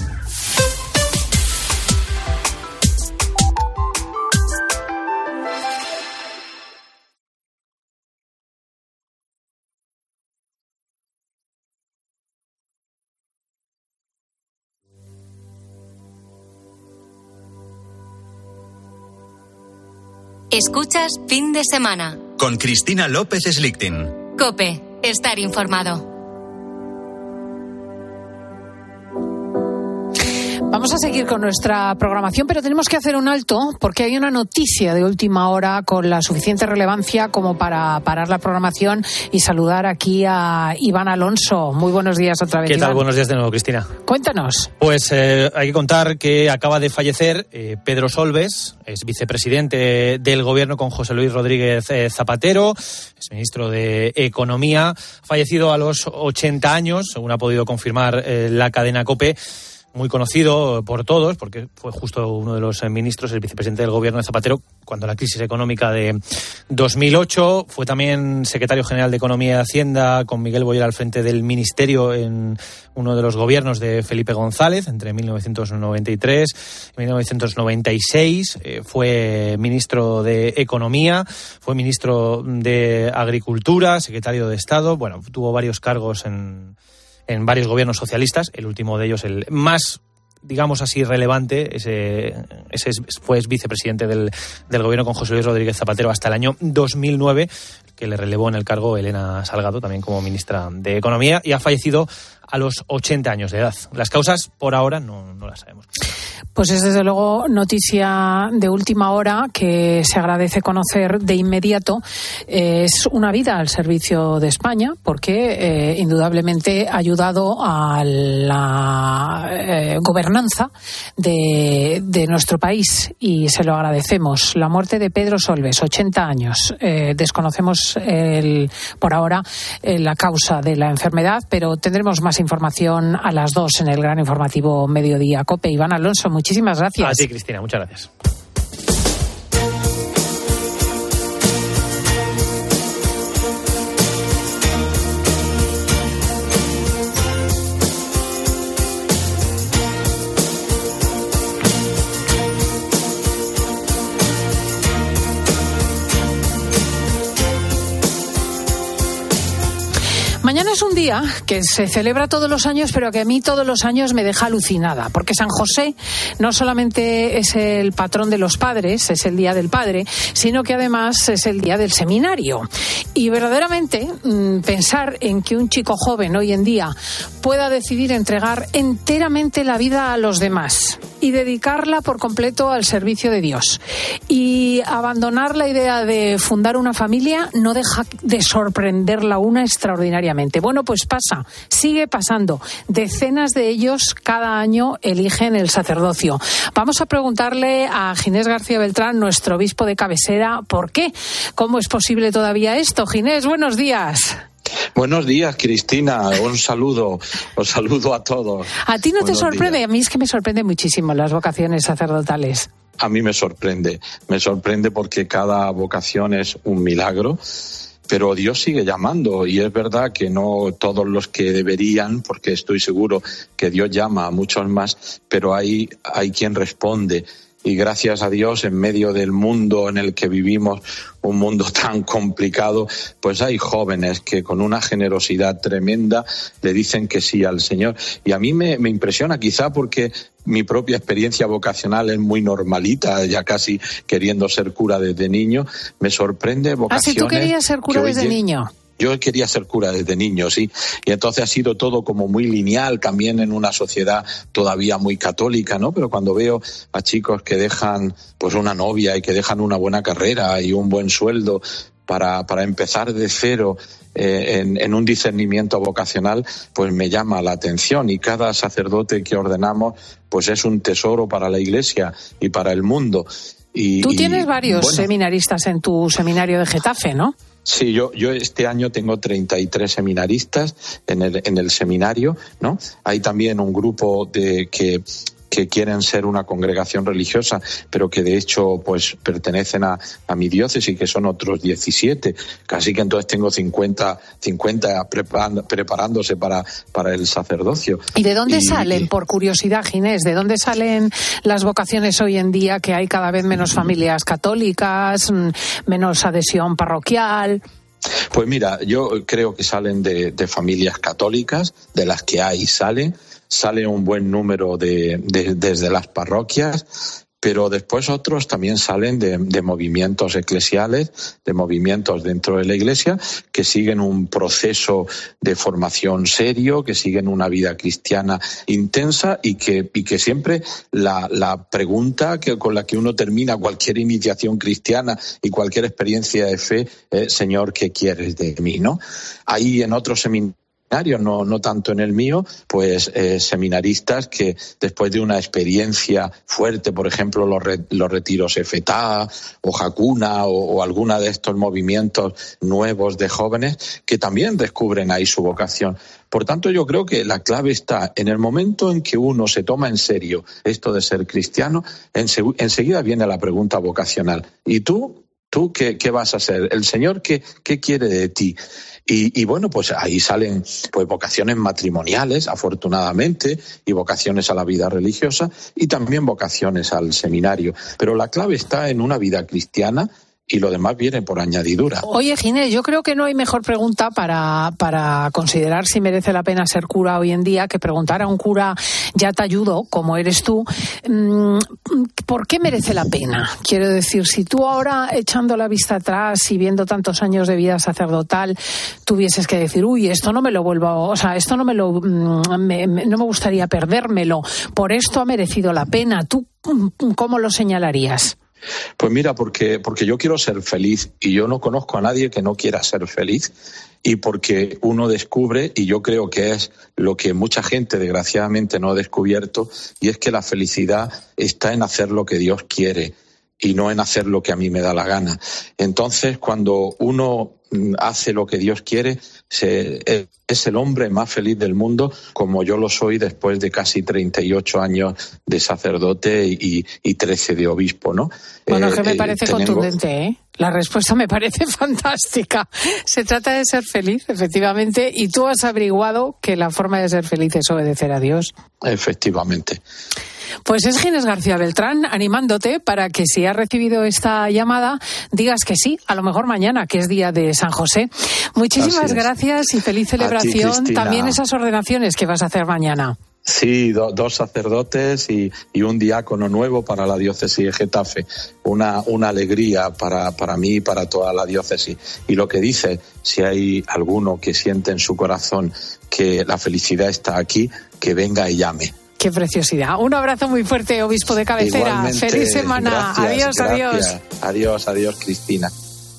Escuchas Fin de Semana. Con Cristina López Slichting. COPE. Estar informado. Vamos a seguir con nuestra programación, pero tenemos que hacer un alto porque hay una noticia de última hora con la suficiente relevancia como para parar la programación y saludar aquí a Iván Alonso. Muy buenos días otra vez, ¿Qué Iván? tal? Buenos días de nuevo, Cristina. Cuéntanos. Pues eh, hay que contar que acaba de fallecer eh, Pedro Solbes, es vicepresidente del gobierno con José Luis Rodríguez eh, Zapatero, es ministro de Economía, fallecido a los ochenta años, según ha podido confirmar eh, la cadena COPE. Muy conocido por todos, porque fue justo uno de los ministros, el vicepresidente del gobierno de Zapatero, cuando la crisis económica de dos mil ocho. Fue también secretario general de Economía y Hacienda, con Miguel Boyer al frente del ministerio en uno de los gobiernos de Felipe González, entre mil novecientos noventa y tres y mil novecientos noventa y seis. Eh, fue ministro de Economía, fue ministro de Agricultura, secretario de Estado. Bueno, tuvo varios cargos en... en varios gobiernos socialistas, el último de ellos, el más digamos así, relevante. Ese, ese fue vicepresidente del, del gobierno con José Luis Rodríguez Zapatero hasta el año dos mil nueve, que le relevó en el cargo Elena Salgado, también como ministra de Economía, y ha fallecido a los ochenta años de edad. Las causas, por ahora, no, no las sabemos. Pues es desde luego noticia de última hora que se agradece conocer de inmediato. Es una vida al servicio de España porque eh, indudablemente ha ayudado a la eh, gobernanza de, de nuestro país y se lo agradecemos. La muerte de Pedro Solbes, ochenta años. Eh, desconocemos el, por ahora eh, la causa de la enfermedad, pero tendremos más información a las dos en el gran informativo Mediodía COPE. Iván Alonso, muchísimas gracias. A ti, Cristina, muchas gracias. Mañana es un día que se celebra todos los años, pero que a mí todos los años me deja alucinada, porque San José no solamente es el patrón de los padres, es el Día del Padre, sino que además es el Día del Seminario. Y verdaderamente mmm, pensar en que un chico joven hoy en día pueda decidir entregar enteramente la vida a los demás y dedicarla por completo al servicio de Dios y abandonar la idea de fundar una familia no deja de sorprenderla una extraordinariamente. Bueno, pues pasa, sigue pasando. Decenas de ellos cada año eligen el sacerdocio. Vamos a preguntarle a Ginés García Beltrán, nuestro obispo de cabecera, ¿por qué? ¿Cómo es posible todavía esto? Ginés, buenos días. Buenos días, Cristina. Un saludo, os saludo a todos. ¿A ti no Buenos te sorprende? días. A mí es que me sorprende muchísimo las vocaciones sacerdotales. A mí me sorprende. Me sorprende porque cada vocación es un milagro. Pero Dios sigue llamando y es verdad que no todos los que deberían, porque estoy seguro que Dios llama a muchos más, pero hay, hay quien responde. Y gracias a Dios, en medio del mundo en el que vivimos, un mundo tan complicado, pues hay jóvenes que con una generosidad tremenda le dicen que sí al Señor. Y a mí me, me impresiona quizá porque mi propia experiencia vocacional es muy normalita, ya casi queriendo ser cura desde niño. Me sorprende vocaciones... Ah, si tú querías ser cura desde día... niño. Yo quería ser cura desde niño, sí, y entonces ha sido todo como muy lineal, también en una sociedad todavía muy católica, ¿no? Pero cuando veo a chicos que dejan pues una novia y que dejan una buena carrera y un buen sueldo para, para empezar de cero eh, en, en un discernimiento vocacional, pues me llama la atención, y cada sacerdote que ordenamos pues es un tesoro para la Iglesia y para el mundo. Y, Tú tienes y, varios bueno, seminaristas en tu seminario de Getafe, ¿no? Sí, yo, yo este año tengo treinta y tres seminaristas en el, en el seminario, ¿no? Hay también un grupo de que, que quieren ser una congregación religiosa, pero que de hecho pues pertenecen a, a mi diócesis, que son otros diecisiete. Casi que entonces tengo cincuenta, cincuenta preparando, preparándose para, para el sacerdocio. ¿Y de dónde y, salen, y, por curiosidad, Ginés, de dónde salen las vocaciones hoy en día, que hay cada vez menos familias católicas, menos adhesión parroquial? Pues mira, yo creo que salen de, de familias católicas, de las que hay salen, sale un buen número de, de, desde las parroquias, pero después otros también salen de, de movimientos eclesiales, de movimientos dentro de la Iglesia, que siguen un proceso de formación serio, que siguen una vida cristiana intensa y que, y que siempre la, la pregunta que, con la que uno termina cualquier iniciación cristiana y cualquier experiencia de fe es: Señor, ¿qué quieres de mí? ¿No? Ahí en otros seminarios, No, no tanto en el mío, pues eh, seminaristas que después de una experiencia fuerte, por ejemplo los, re, los retiros F T A o Jacuna o, o alguna de estos movimientos nuevos de jóvenes, que también descubren ahí su vocación. Por tanto, yo creo que la clave está en el momento en que uno se toma en serio esto de ser cristiano, ense, enseguida viene la pregunta vocacional. ¿Y tú? ¿Tú qué, qué vas a hacer? ¿El Señor qué, qué quiere de ti? Y, y bueno, pues ahí salen pues vocaciones matrimoniales, afortunadamente, y vocaciones a la vida religiosa, y también vocaciones al seminario. Pero la clave está en una vida cristiana y lo demás viene por añadidura. Oye, Ginés, yo creo que no hay mejor pregunta para, para considerar si merece la pena ser cura hoy en día que preguntar a un cura ya talludo, como eres tú, ¿por qué merece la pena? Quiero decir, si tú ahora, echando la vista atrás y viendo tantos años de vida sacerdotal, tuvieses que decir, uy, esto no me lo vuelvo, o sea, esto no me lo, me, me, no me gustaría perdérmelo, por esto ha merecido la pena, ¿tú cómo lo señalarías? Pues mira, porque, porque yo quiero ser feliz y yo no conozco a nadie que no quiera ser feliz, y porque uno descubre, y yo creo que es lo que mucha gente desgraciadamente no ha descubierto, y es que la felicidad está en hacer lo que Dios quiere y no en hacer lo que a mí me da la gana. Entonces, cuando uno hace lo que Dios quiere, se, es el hombre más feliz del mundo, como yo lo soy después de casi treinta y ocho años de sacerdote y, y trece de obispo, ¿no? Bueno, eh, es que me parece eh, tenemos... contundente, ¿eh? La respuesta me parece fantástica. Se trata de ser feliz, efectivamente, y tú has averiguado que la forma de ser feliz es obedecer a Dios. Efectivamente. Pues es Ginés García Beltrán animándote para que, si has recibido esta llamada, digas que sí, a lo mejor mañana, que es día de San José. Muchísimas gracias y feliz celebración. Ti, también esas ordenaciones que vas a hacer mañana. Sí, do, dos sacerdotes y, y un diácono nuevo para la diócesis de Getafe. Una, una alegría para, para mí y para toda la diócesis. Y lo que dice, si hay alguno que siente en su corazón que la felicidad está aquí, que venga y llame. Qué preciosidad. Un abrazo muy fuerte, obispo de cabecera. Igualmente, feliz semana. Gracias, adiós, gracias. adiós. Adiós, adiós, Cristina.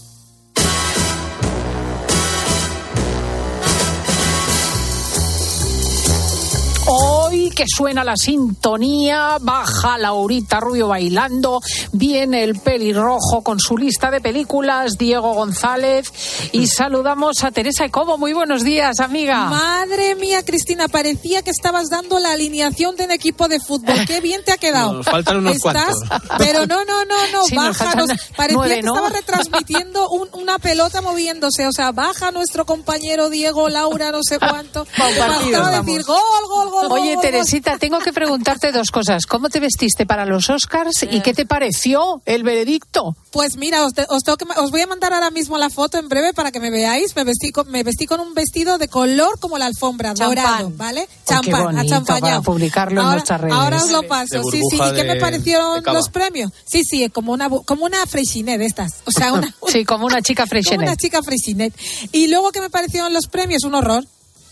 Hoy que suena la sintonía, baja Laurita Rubio bailando, viene el pelirrojo con su lista de películas, Diego González, y saludamos a Teresa Ecobo. Muy buenos días, amiga. Madre mía, Cristina, parecía que estabas dando la alineación de un equipo de fútbol. Qué bien te ha quedado. Nos faltan unos ¿Estás? cuantos. Pero no, no, no, no, sí, bájanos. Parecía nueve, que ¿no? estaba retransmitiendo un, una pelota moviéndose. O sea, baja nuestro compañero Diego, Laura, no sé cuánto. Bastaba decir gol, gol, gol, Oye, gol, Teresita, tengo que preguntarte dos cosas. ¿Cómo te vestiste para los Oscars y qué te pareció el veredicto? Pues mira, os, te, os, tengo que, os voy a mandar ahora mismo la foto en breve para que me veáis. Me vestí con, me vestí con un vestido de color como la alfombra, champán, dorado, ¿vale? Champán, oh, bonito, achampañado. Para publicarlo ahora, en nuestras redes. Ahora os lo paso, sí, sí. ¿Y qué me parecieron los premios? Sí, sí, como una como una Freixenet de estas. O sea, una, una sí, como una chica Freixenet. Como una chica Freixenet. Y luego, ¿qué me parecieron los premios? Un horror.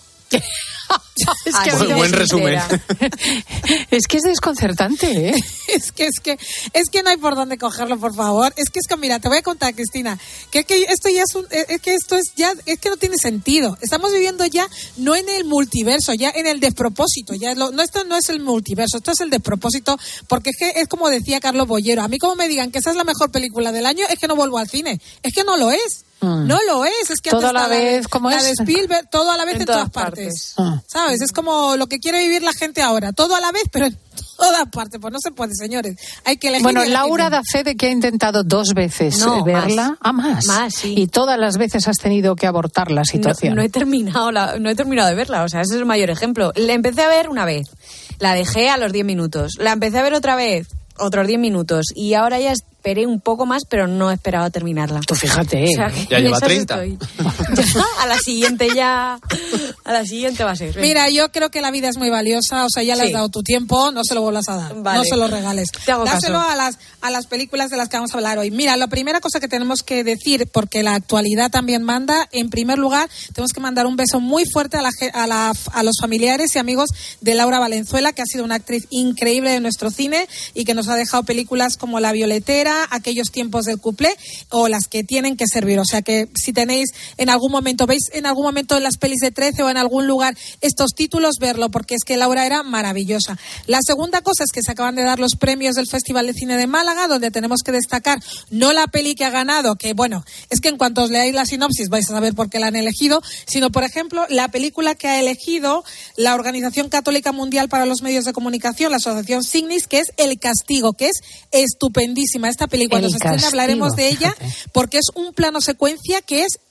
Es que Ay, buen resumen. Es que es desconcertante, ¿eh? Es que, es que, es que no hay por dónde cogerlo, por favor. Es que es que, mira, te voy a contar, Cristina, que, que esto ya es un, es que esto es ya, es que no tiene sentido. Estamos viviendo ya no en el multiverso, ya en el despropósito. Ya lo, no, esto no es el multiverso, esto es el despropósito, porque es que es como decía Carlos Bollero. A mí, como me digan que esa es la mejor película del año, es que no vuelvo al cine. Es que no lo es. Mm. No lo es, es que todo a la vez, ¿cómo la es? de Spielberg, todo a la vez en, en todas, todas partes. partes. Ah. ¿Sabes? Es como lo que quiere vivir la gente ahora, todo a la vez, pero en todas partes. Pues no se puede, señores. Hay que elegir. Bueno, Laura da fe de que ha intentado dos veces no, verla. Más. Ah, más. Más, sí. Y todas las veces has tenido que abortar la situación. No, no he terminado la, no he terminado de verla, o sea, ese es el mayor ejemplo. La empecé a ver una vez, la dejé a los diez minutos, la empecé a ver otra vez, otros diez minutos, y ahora ya esperé un poco más, pero no esperaba terminarla. Tú fíjate, ¿eh? O sea, ya lleva treinta. Ya, a la siguiente ya, a la siguiente va a ser. Mira, yo creo que la vida es muy valiosa, o sea, ya le has sí. dado tu tiempo, no se lo vuelvas a dar, vale. No se lo regales. Te hago Dáselo caso. a las a las películas de las que vamos a hablar hoy. Mira, la primera cosa que tenemos que decir, porque la actualidad también manda, en primer lugar, tenemos que mandar un beso muy fuerte a, la, a, la, a los familiares y amigos de Laura Valenzuela, que ha sido una actriz increíble de nuestro cine y que nos ha dejado películas como La Violetera, Aquellos tiempos del cuplé, o las que tienen que servir. O sea que si tenéis en algún momento, veis en algún momento en las pelis de trece o en algún lugar estos títulos, verlo, porque es que Laura era maravillosa. La segunda cosa es que se acaban de dar los premios del Festival de Cine de Málaga, donde tenemos que destacar no la peli que ha ganado, que bueno, es que en cuanto os leáis la sinopsis vais a saber por qué la han elegido, sino por ejemplo la película que ha elegido la Organización Católica Mundial para los Medios de Comunicación, la asociación Signis, que es El Castigo, que es estupendísima esta película. Cuando se estrene hablaremos de ella, porque es un plano secuencia que es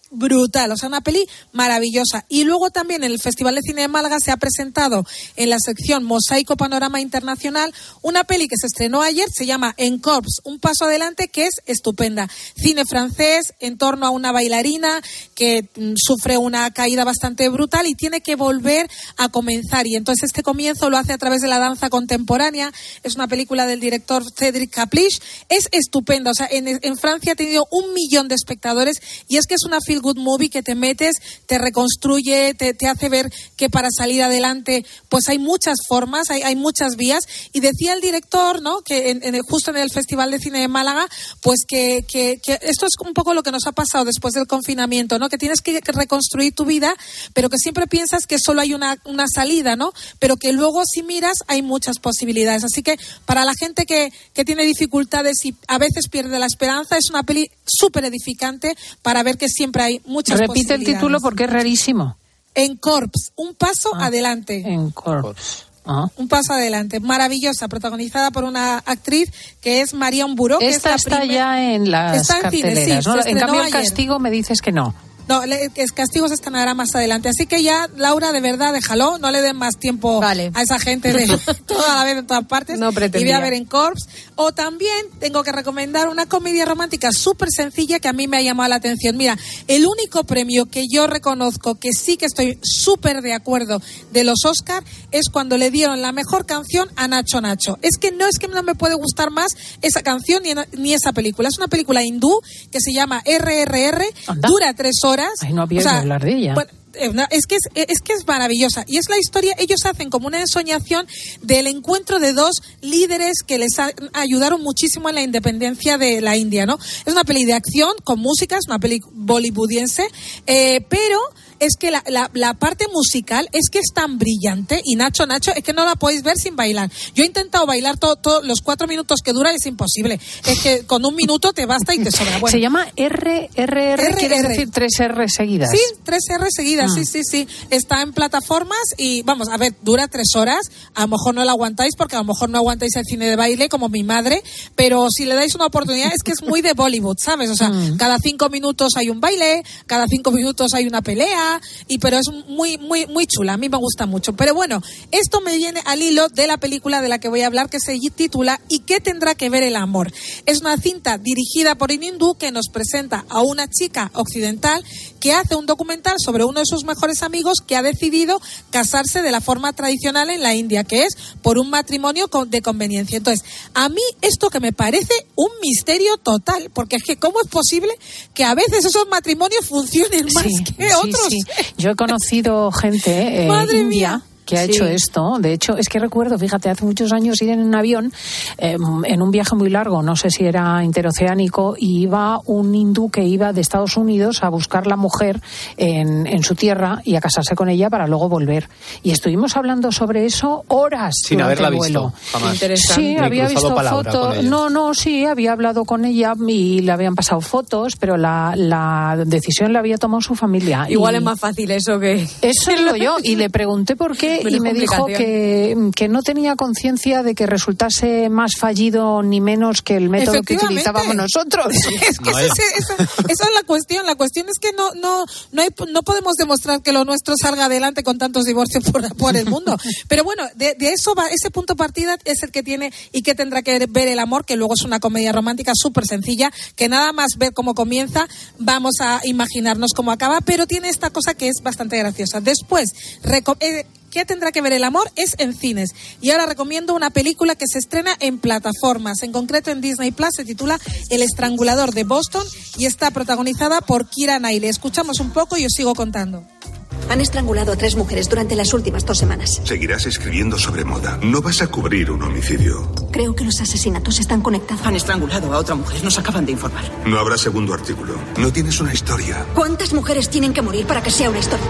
brutal, o sea, una peli maravillosa. Y luego también en el Festival de Cine de Málaga se ha presentado en la sección Mosaico Panorama Internacional una peli que se estrenó ayer, se llama En Corps, un paso adelante, que es estupenda. Cine francés en torno a una bailarina que mm, sufre una caída bastante brutal y tiene que volver a comenzar. Y entonces este comienzo lo hace a través de la danza contemporánea. Es una película del director Cédric Capliche. Es estupenda, o sea, en, en Francia ha tenido un millón de espectadores y es que es una feel good movie que te metes, te reconstruye, te, te hace ver que para salir adelante pues hay muchas formas, hay, hay muchas vías. Y decía el director, ¿no?, que en, en el, justo en el Festival de Cine de Málaga, pues que, que, que esto es un poco lo que nos ha pasado después del confinamiento, ¿no?, que tienes que reconstruir tu vida, pero que siempre piensas que solo hay una, una salida, ¿no?, pero que luego si miras hay muchas posibilidades. Así que para la gente que, que tiene dificultades y a veces pierde la esperanza, es una peli súper edificante para ver que siempre hay muchas Repite posibilidades. el título porque es rarísimo. En Corps, un paso ah, adelante. En Corps. Ah. Un paso adelante, maravillosa, protagonizada por una actriz que es Marion Bureau. Que Esta es la está primer... ya en las está en carteleras, cine, sí, ¿no? En cambio el ayer. Castigo me dices que no. No, el Castigo se estrenará más adelante. Así que ya, Laura, de verdad, déjalo. No le den más tiempo vale. a esa gente de toda la vez en todas partes. No pretendía. Y voy a ver En Corps. O también tengo que recomendar una comedia romántica súper sencilla que a mí me ha llamado la atención. Mira, el único premio que yo reconozco que sí que estoy súper de acuerdo de los Oscar es cuando le dieron la mejor canción a Nacho Nacho. Es que no es que no me puede gustar más esa canción ni, ni esa película. Es una película hindú que se llama R R R. ¿Anda? Dura tres horas. Ay, no había o sea, que hablar de ella. Bueno, es que es, es que es maravillosa y es la historia. Ellos hacen como una ensoñación del encuentro de dos líderes que les a, ayudaron muchísimo en la independencia de la India, ¿no? Es una peli de acción con música, es una peli bollywoodiense, eh, pero es que la, la, la parte musical es que es tan brillante y Nacho Nacho es que no la podéis ver sin bailar. Yo he intentado bailar todos todo, los cuatro minutos que dura, es imposible. Es que con un minuto te basta y te sobra. Bueno, se llama R R R, ¿quieres decir tres R seguidas? Sí, tres R seguidas, ah. sí, sí, sí. Está en plataformas y, vamos, a ver, dura tres horas. A lo mejor no la aguantáis porque a lo mejor no aguantáis el cine de baile como mi madre, pero si le dais una oportunidad es que es muy de Bollywood, ¿sabes? O sea, mm. cada cinco minutos hay un baile, cada cinco minutos hay una pelea, y pero es muy muy muy chula, a mí me gusta mucho. Pero bueno, esto me viene al hilo de la película de la que voy a hablar, que se titula ¿Y qué tendrá que ver el amor? Es una cinta dirigida por un hindú que nos presenta a una chica occidental que hace un documental sobre uno de sus mejores amigos que ha decidido casarse de la forma tradicional en la India, que es por un matrimonio de conveniencia. Entonces, a mí esto que me parece un misterio total, porque es que ¿cómo es posible que a veces esos matrimonios funcionen más sí, que sí, otros? Sí. Yo he conocido gente eh, Madre india mía. que ha sí. hecho esto. De hecho, es que recuerdo, fíjate, hace muchos años ir en un avión, eh, en un viaje muy largo, no sé si era interoceánico, y iba un hindú que iba de Estados Unidos a buscar la mujer en, en su tierra y a casarse con ella para luego volver. Y estuvimos hablando sobre eso horas sin haberla el vuelo. visto jamás. Interesante. Sí, Ni había visto fotos. No, no, sí, había hablado con ella y le habían pasado fotos, pero la, la decisión la había tomado su familia. Igual y es más fácil eso que... Eso digo yo, y le pregunté por qué y me dijo que, que no tenía conciencia de que resultase más fallido ni menos que el método que utilizábamos nosotros. Es que no esa, esa, esa es la cuestión. La cuestión es que no no no, hay, no podemos demostrar que lo nuestro salga adelante con tantos divorcios por, por el mundo. Pero bueno, de, de eso va, ese punto de partida es el que tiene y que tendrá que ver el amor, que luego es una comedia romántica súper sencilla, que nada más ver cómo comienza vamos a imaginarnos cómo acaba, pero tiene esta cosa que es bastante graciosa. Después, reco- eh, ¿qué tendrá que ver el amor? Es en cines. Y ahora recomiendo una película que se estrena en plataformas, en concreto en Disney Plus, se titula El Estrangulador de Boston y está protagonizada por Keira Knightley. Escuchamos un poco y os sigo contando. Han estrangulado a tres mujeres durante las últimas dos semanas. Seguirás escribiendo sobre moda. No vas a cubrir un homicidio. Creo que los asesinatos están conectados. Han estrangulado a otra mujer, nos acaban de informar. No habrá segundo artículo. No tienes una historia. ¿Cuántas mujeres tienen que morir para que sea una historia?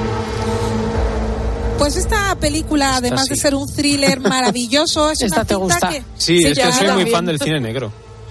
Pues esta película, además esta sí. de ser un thriller maravilloso, es esta una te cinta gusta. que... Sí, sí es que soy también. muy fan del cine negro.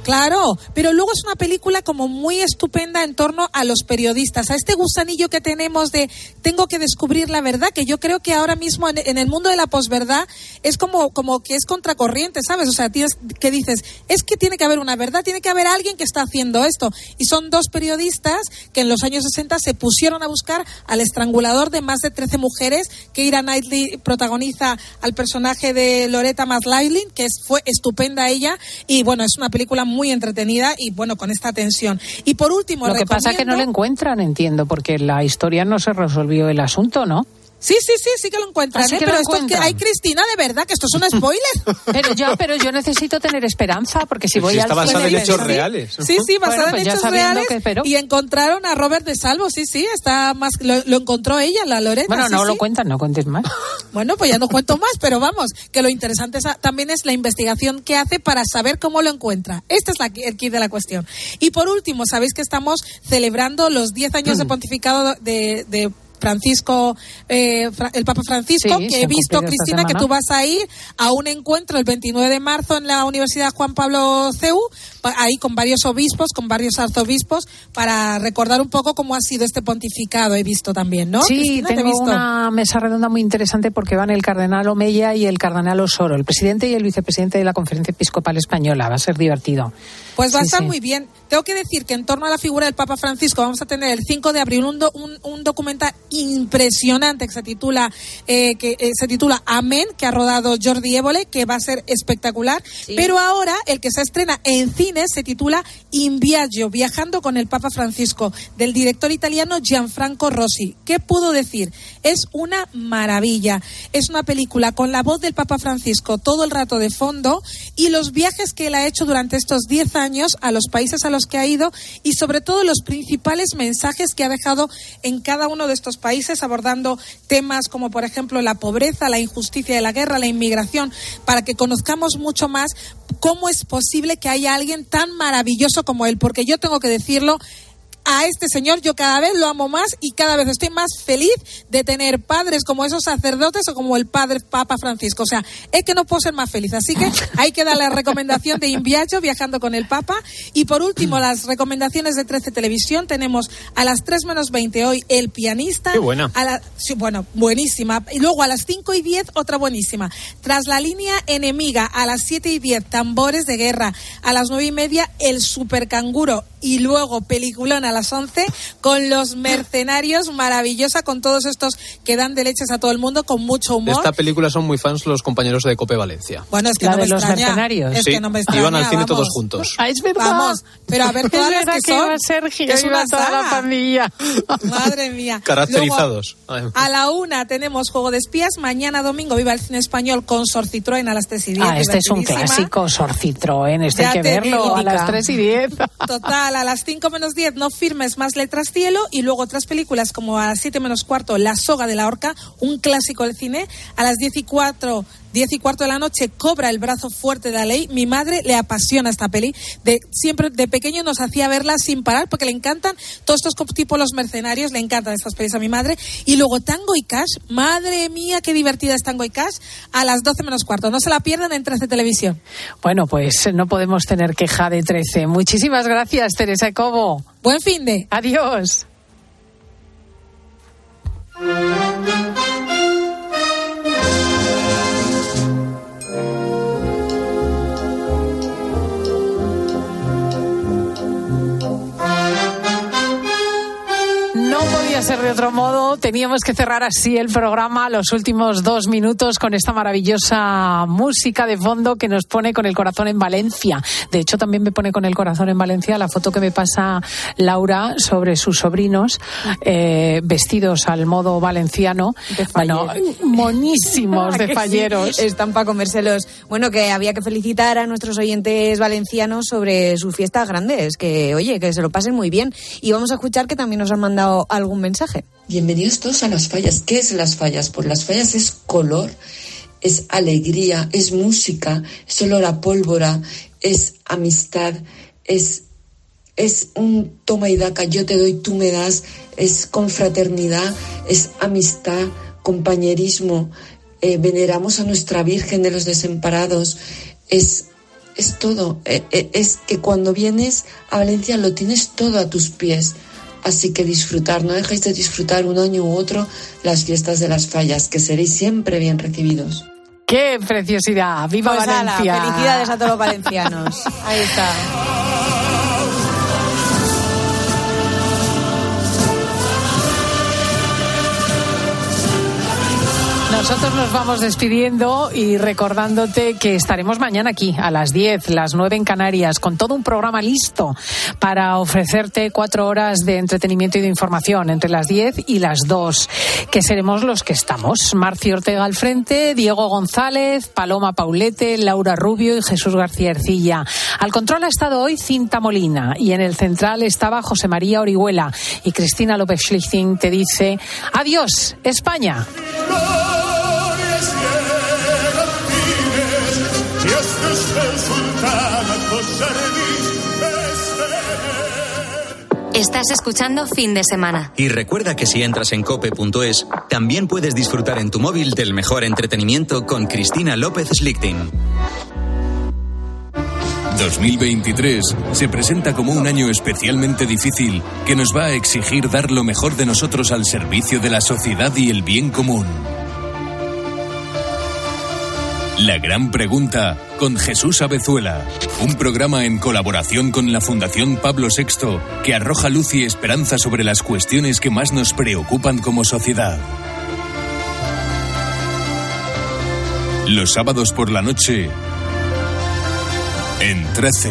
Claro, pero luego es una película como muy estupenda en torno a los periodistas, a este gusanillo que tenemos de tengo que descubrir la verdad, que yo creo que ahora mismo en, en el mundo de la posverdad es como, como que es contracorriente, ¿sabes? O sea, tienes que dices, es que tiene que haber una verdad, tiene que haber alguien que está haciendo esto. Y son dos periodistas que en los años sesenta se pusieron a buscar al estrangulador de más de trece mujeres. Keira Knightley protagoniza al personaje de Loretta McLaughlin, que es, fue estupenda ella, y bueno, es una película muy muy entretenida y bueno, con esta tensión. Y por último, lo que recomiendo... pasa es que no lo encuentran, entiendo, porque la historia no se resolvió el asunto, ¿no? Sí, sí, sí, sí que lo encuentran, Así ¿eh? que Pero lo esto es que hay, Cristina, de verdad, que esto es un spoiler. Pero yo, pero yo necesito tener esperanza, porque si pero voy si al está basada en hechos sí, reales. Sí, sí, basada bueno, pues en hechos reales. Que, pero... Y encontraron a Robert de Salvo, sí, sí, está más, lo, lo encontró ella, la Lorena. Bueno, sí, no sí. lo cuentan, no cuentes más. Bueno, pues ya no cuento más, pero vamos, que lo interesante es, también es la investigación que hace para saber cómo lo encuentra. Este es la, el kit de la cuestión. Y por último, sabéis que estamos celebrando los diez años de pontificado de, de Francisco, eh, el Papa Francisco, sí, que he visto, Cristina, que tú vas a ir a un encuentro el veintinueve de marzo en la Universidad Juan Pablo C U, ahí con varios obispos, con varios arzobispos, para recordar un poco cómo ha sido este pontificado, he visto también, ¿no? Sí, Cristina, tengo ¿te he visto? una mesa redonda muy interesante porque van el cardenal Omeya y el cardenal Osoro, el presidente y el vicepresidente de la Conferencia Episcopal Española. Va a ser divertido. Pues va sí, a estar sí. muy bien. Tengo que decir que en torno a la figura del Papa Francisco vamos a tener el cinco de abril un, do, un, un documental impresionante que se titula eh, que eh, se titula Amén, que ha rodado Jordi Évole, que va a ser espectacular. Sí. Pero ahora el que se estrena en cines se titula In Viaggio, viajando con el Papa Francisco, del director italiano Gianfranco Rosi. ¿Qué puedo decir? Es una maravilla. Es una película con la voz del Papa Francisco todo el rato de fondo y los viajes que él ha hecho durante estos diez años a los países a los que ha ido y sobre todo los principales mensajes que ha dejado en cada uno de estos países, abordando temas como por ejemplo la pobreza, la injusticia de la guerra, la inmigración, para que conozcamos mucho más cómo es posible que haya alguien tan maravilloso como él, porque yo tengo que decirlo, a este señor yo cada vez lo amo más y cada vez estoy más feliz de tener padres como esos sacerdotes o como el padre Papa Francisco. O sea, es que no puedo ser más feliz. Así que hay que dar la recomendación de In Viaggio, viajando con el Papa. Y por último, las recomendaciones de trece Televisión. Tenemos a las tres menos veinte hoy El Pianista. Qué buena. A la, sí, bueno, buenísima. Y luego a las cinco y diez otra buenísima. Tras la línea enemiga, a las siete y diez Tambores de Guerra. A las nueve y media El Supercanguro. Y luego peliculón a las once con Los Mercenarios, maravillosa, con todos estos que dan de leches a todo el mundo, con mucho humor. De esta película son muy fans los compañeros de Cope Valencia. Bueno, es que la no de me Los extraña. Mercenarios. Es sí, que no me extraña, iban al cine vamos. todos juntos. Ah, es verdad. Vamos, pero a ver todas es las que, que son. iba Sergio, es iba una toda saga. la pandilla. Madre mía. Caracterizados. Luego, a la una tenemos Juego de Espías. Mañana domingo Viva el Cine Español con Sor Citroën a las tres y diez. Ah, este es un clásico, Sor Citroën. Este Ya hay que te verlo digo. a las tres y diez. Total, a las cinco menos diez No firmes más letras cielo, y luego otras películas como a las siete menos cuarto La soga de la horca, un clásico del cine. A las diez y cuatro diez y cuarto de la noche Cobra, el brazo fuerte de la ley. Mi madre le apasiona esta peli. De, siempre de pequeño nos hacía verla sin parar porque le encantan todos estos tipos Los Mercenarios, le encantan estas pelis a mi madre. Y luego Tango y Cash, madre mía, qué divertida es Tango y Cash, a las doce menos cuarto. No se la pierdan en trece Televisión. Bueno, pues no podemos tener queja de trece. Muchísimas gracias, Teresa Cobo. Buen fin de. Adiós. No podía ser de otro modo, teníamos que cerrar así el programa, los últimos dos minutos, con esta maravillosa música de fondo que nos pone con el corazón en Valencia. De hecho, también me pone con el corazón en Valencia la foto que me pasa Laura sobre sus sobrinos eh, vestidos al modo valenciano. Bueno, monísimos de falleros. Sí, están para comérselos. Bueno, que había que felicitar a nuestros oyentes valencianos sobre sus fiestas grandes, que oye, que se lo pasen muy bien. Y vamos a escuchar que también nos han mandado algún mensaje. Bienvenidos todos a Las Fallas. ¿Qué es Las Fallas? Pues Las Fallas es color, es alegría, es música, es olor a pólvora, es amistad, es, es un toma y daca, yo te doy, tú me das, es confraternidad, es amistad, compañerismo, eh, veneramos a nuestra Virgen de los Desamparados, es es todo. Es que cuando vienes a Valencia lo tienes todo a tus pies. Así que disfrutar, no dejéis de disfrutar un año u otro las fiestas de las Fallas, que seréis siempre bien recibidos. ¡Qué preciosidad! ¡Viva pues Valencia! Ala, felicidades a todos los valencianos. Ahí está. Nosotros nos vamos despidiendo y recordándote que estaremos mañana aquí a las diez, las nueve en Canarias, con todo un programa listo para ofrecerte cuatro horas de entretenimiento y de información entre las diez y las dos, que seremos los que estamos. Marci Ortega al frente, Diego González, Paloma Paulete, Laura Rubio y Jesús García Ercilla. Al control ha estado hoy Cinta Molina y en el central estaba José María Orihuela, y Cristina López Schlichting te dice adiós, España. Estás escuchando Fin de Semana. Y recuerda que si entras en cope punto es, también puedes disfrutar en tu móvil del mejor entretenimiento con Cristina López Schlichting. dos mil veintitrés se presenta como un año especialmente difícil que nos va a exigir dar lo mejor de nosotros al servicio de la sociedad y el bien común. La gran pregunta con Jesús Avezuela, un programa en colaboración con la Fundación Pablo sexto que arroja luz y esperanza sobre las cuestiones que más nos preocupan como sociedad. Los sábados por la noche en trece.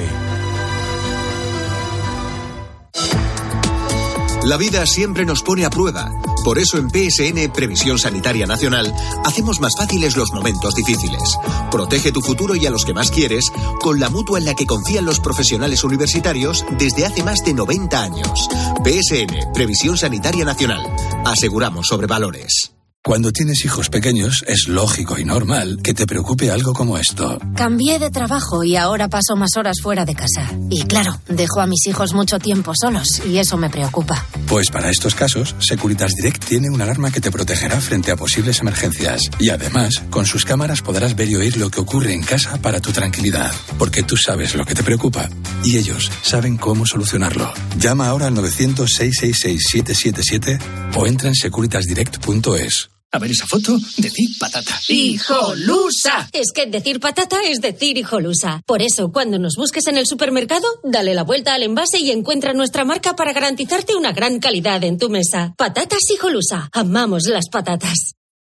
La vida siempre nos pone a prueba. Por eso en P S N, Previsión Sanitaria Nacional, hacemos más fáciles los momentos difíciles. Protege tu futuro y a los que más quieres con la mutua en la que confían los profesionales universitarios desde hace más de noventa años. P S N, Previsión Sanitaria Nacional. Aseguramos sobre valores. Cuando tienes hijos pequeños, es lógico y normal que te preocupe algo como esto. Cambié de trabajo y ahora paso más horas fuera de casa. Y claro, dejo a mis hijos mucho tiempo solos y eso me preocupa. Pues para estos casos, Securitas Direct tiene una alarma que te protegerá frente a posibles emergencias. Y además, con sus cámaras podrás ver y oír lo que ocurre en casa para tu tranquilidad. Porque tú sabes lo que te preocupa y ellos saben cómo solucionarlo. Llama ahora al novecientos, seiscientos sesenta y seis, siete siete siete o entra en securitas direct punto es. A ver esa foto, decir patata. ¡Hijolusa! Es que decir patata es decir hijolusa. Por eso, cuando nos busques en el supermercado, dale la vuelta al envase y encuentra nuestra marca para garantizarte una gran calidad en tu mesa. Patatas Hijolusa. Amamos las patatas.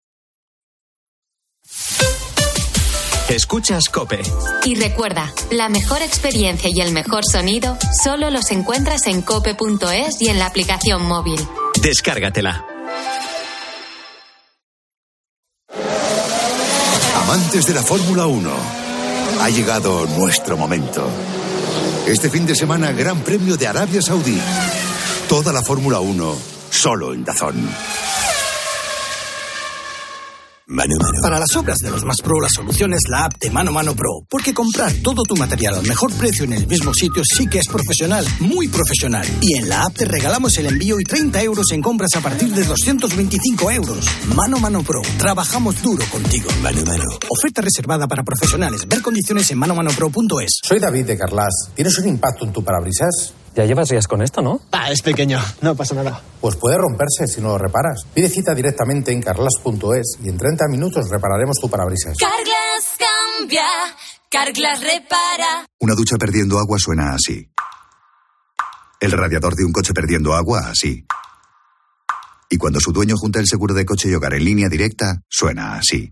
Escuchas COPE. Y recuerda, la mejor experiencia y el mejor sonido solo los encuentras en cope punto es y en la aplicación móvil. Descárgatela. Amantes de la Fórmula uno, ha llegado nuestro momento. Este fin de semana, Gran Premio de Arabia Saudí. Toda la Fórmula uno, solo en DAZN. Mano Mano. Para las obras de los más pro, la solución es la app de Mano Mano Pro. Porque comprar todo tu material al mejor precio en el mismo sitio sí que es profesional, muy profesional. Y en la app te regalamos el envío y treinta euros en compras a partir de doscientos veinticinco euros. Mano Mano Pro. Trabajamos duro contigo. Mano Mano. Oferta reservada para profesionales. Ver condiciones en mano mano pro punto es. Soy David de Carlas. ¿Tienes un impacto en tu parabrisas? Ya llevas días con esto, ¿no? Ah, es pequeño, no pasa nada. Pues puede romperse si no lo reparas. Pide cita directamente en carlas punto es y en treinta minutos repararemos tu parabrisas. Carglass cambia, Carglass repara. Una ducha perdiendo agua suena así. El radiador de un coche perdiendo agua así. Y cuando su dueño junta el seguro de coche y hogar en línea directa, suena así.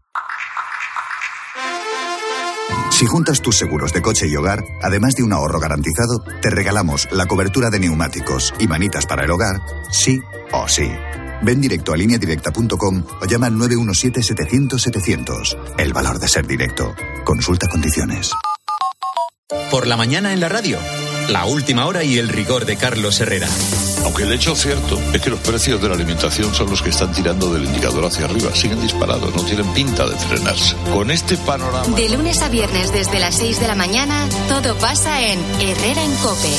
Si juntas tus seguros de coche y hogar, además de un ahorro garantizado, te regalamos la cobertura de neumáticos y manitas para el hogar, sí o sí. Ven directo a línea directa punto com o llama al nueve uno siete, setecientos, setecientos. El valor de ser directo. Consulta condiciones. Por la mañana en la radio, la última hora y el rigor de Carlos Herrera. Aunque el hecho cierto es que los precios de la alimentación son los que están tirando del indicador hacia arriba. Siguen disparados, no tienen pinta de frenarse. Con este panorama... De lunes a viernes desde las seis de la mañana, todo pasa en Herrera en COPE.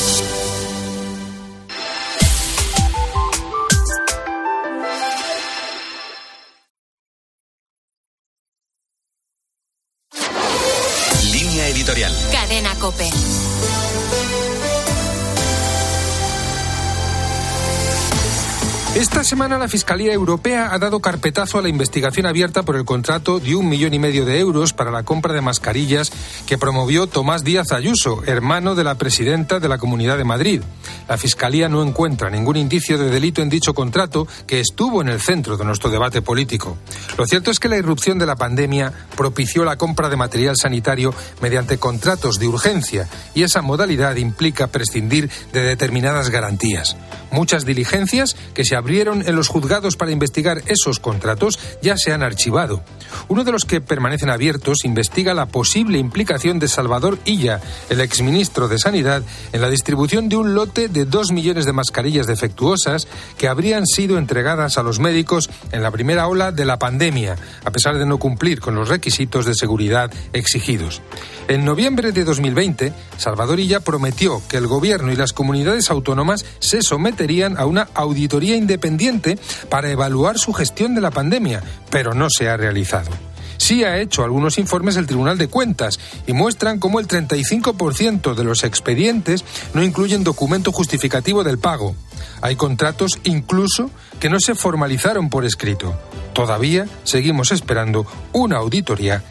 editorial. Cadena COPE. Esta semana la Fiscalía Europea ha dado carpetazo a la investigación abierta por el contrato de un millón y medio de euros para la compra de mascarillas que promovió Tomás Díaz Ayuso, hermano de la presidenta de la Comunidad de Madrid. La Fiscalía no encuentra ningún indicio de delito en dicho contrato, que estuvo en el centro de nuestro debate político. Lo cierto es que la irrupción de la pandemia propició la compra de material sanitario mediante contratos de urgencia, y esa modalidad implica prescindir de determinadas garantías. Muchas diligencias que se abrieron en los juzgados para investigar esos contratos ya se han archivado. Uno de los que permanecen abiertos investiga la posible implicación de Salvador Illa, el exministro de Sanidad, en la distribución de un lote de dos millones de mascarillas defectuosas que habrían sido entregadas a los médicos en la primera ola de la pandemia, a pesar de no cumplir con los requisitos de seguridad exigidos. En noviembre de dos mil veinte, Salvador Illa prometió que el gobierno y las comunidades autónomas se someterían a una auditoría independiente para evaluar su gestión de la pandemia, pero no se ha realizado. Sí ha hecho algunos informes el Tribunal de Cuentas y muestran cómo el treinta y cinco por ciento de los expedientes no incluyen documento justificativo del pago. Hay contratos incluso que no se formalizaron por escrito. Todavía seguimos esperando una auditoría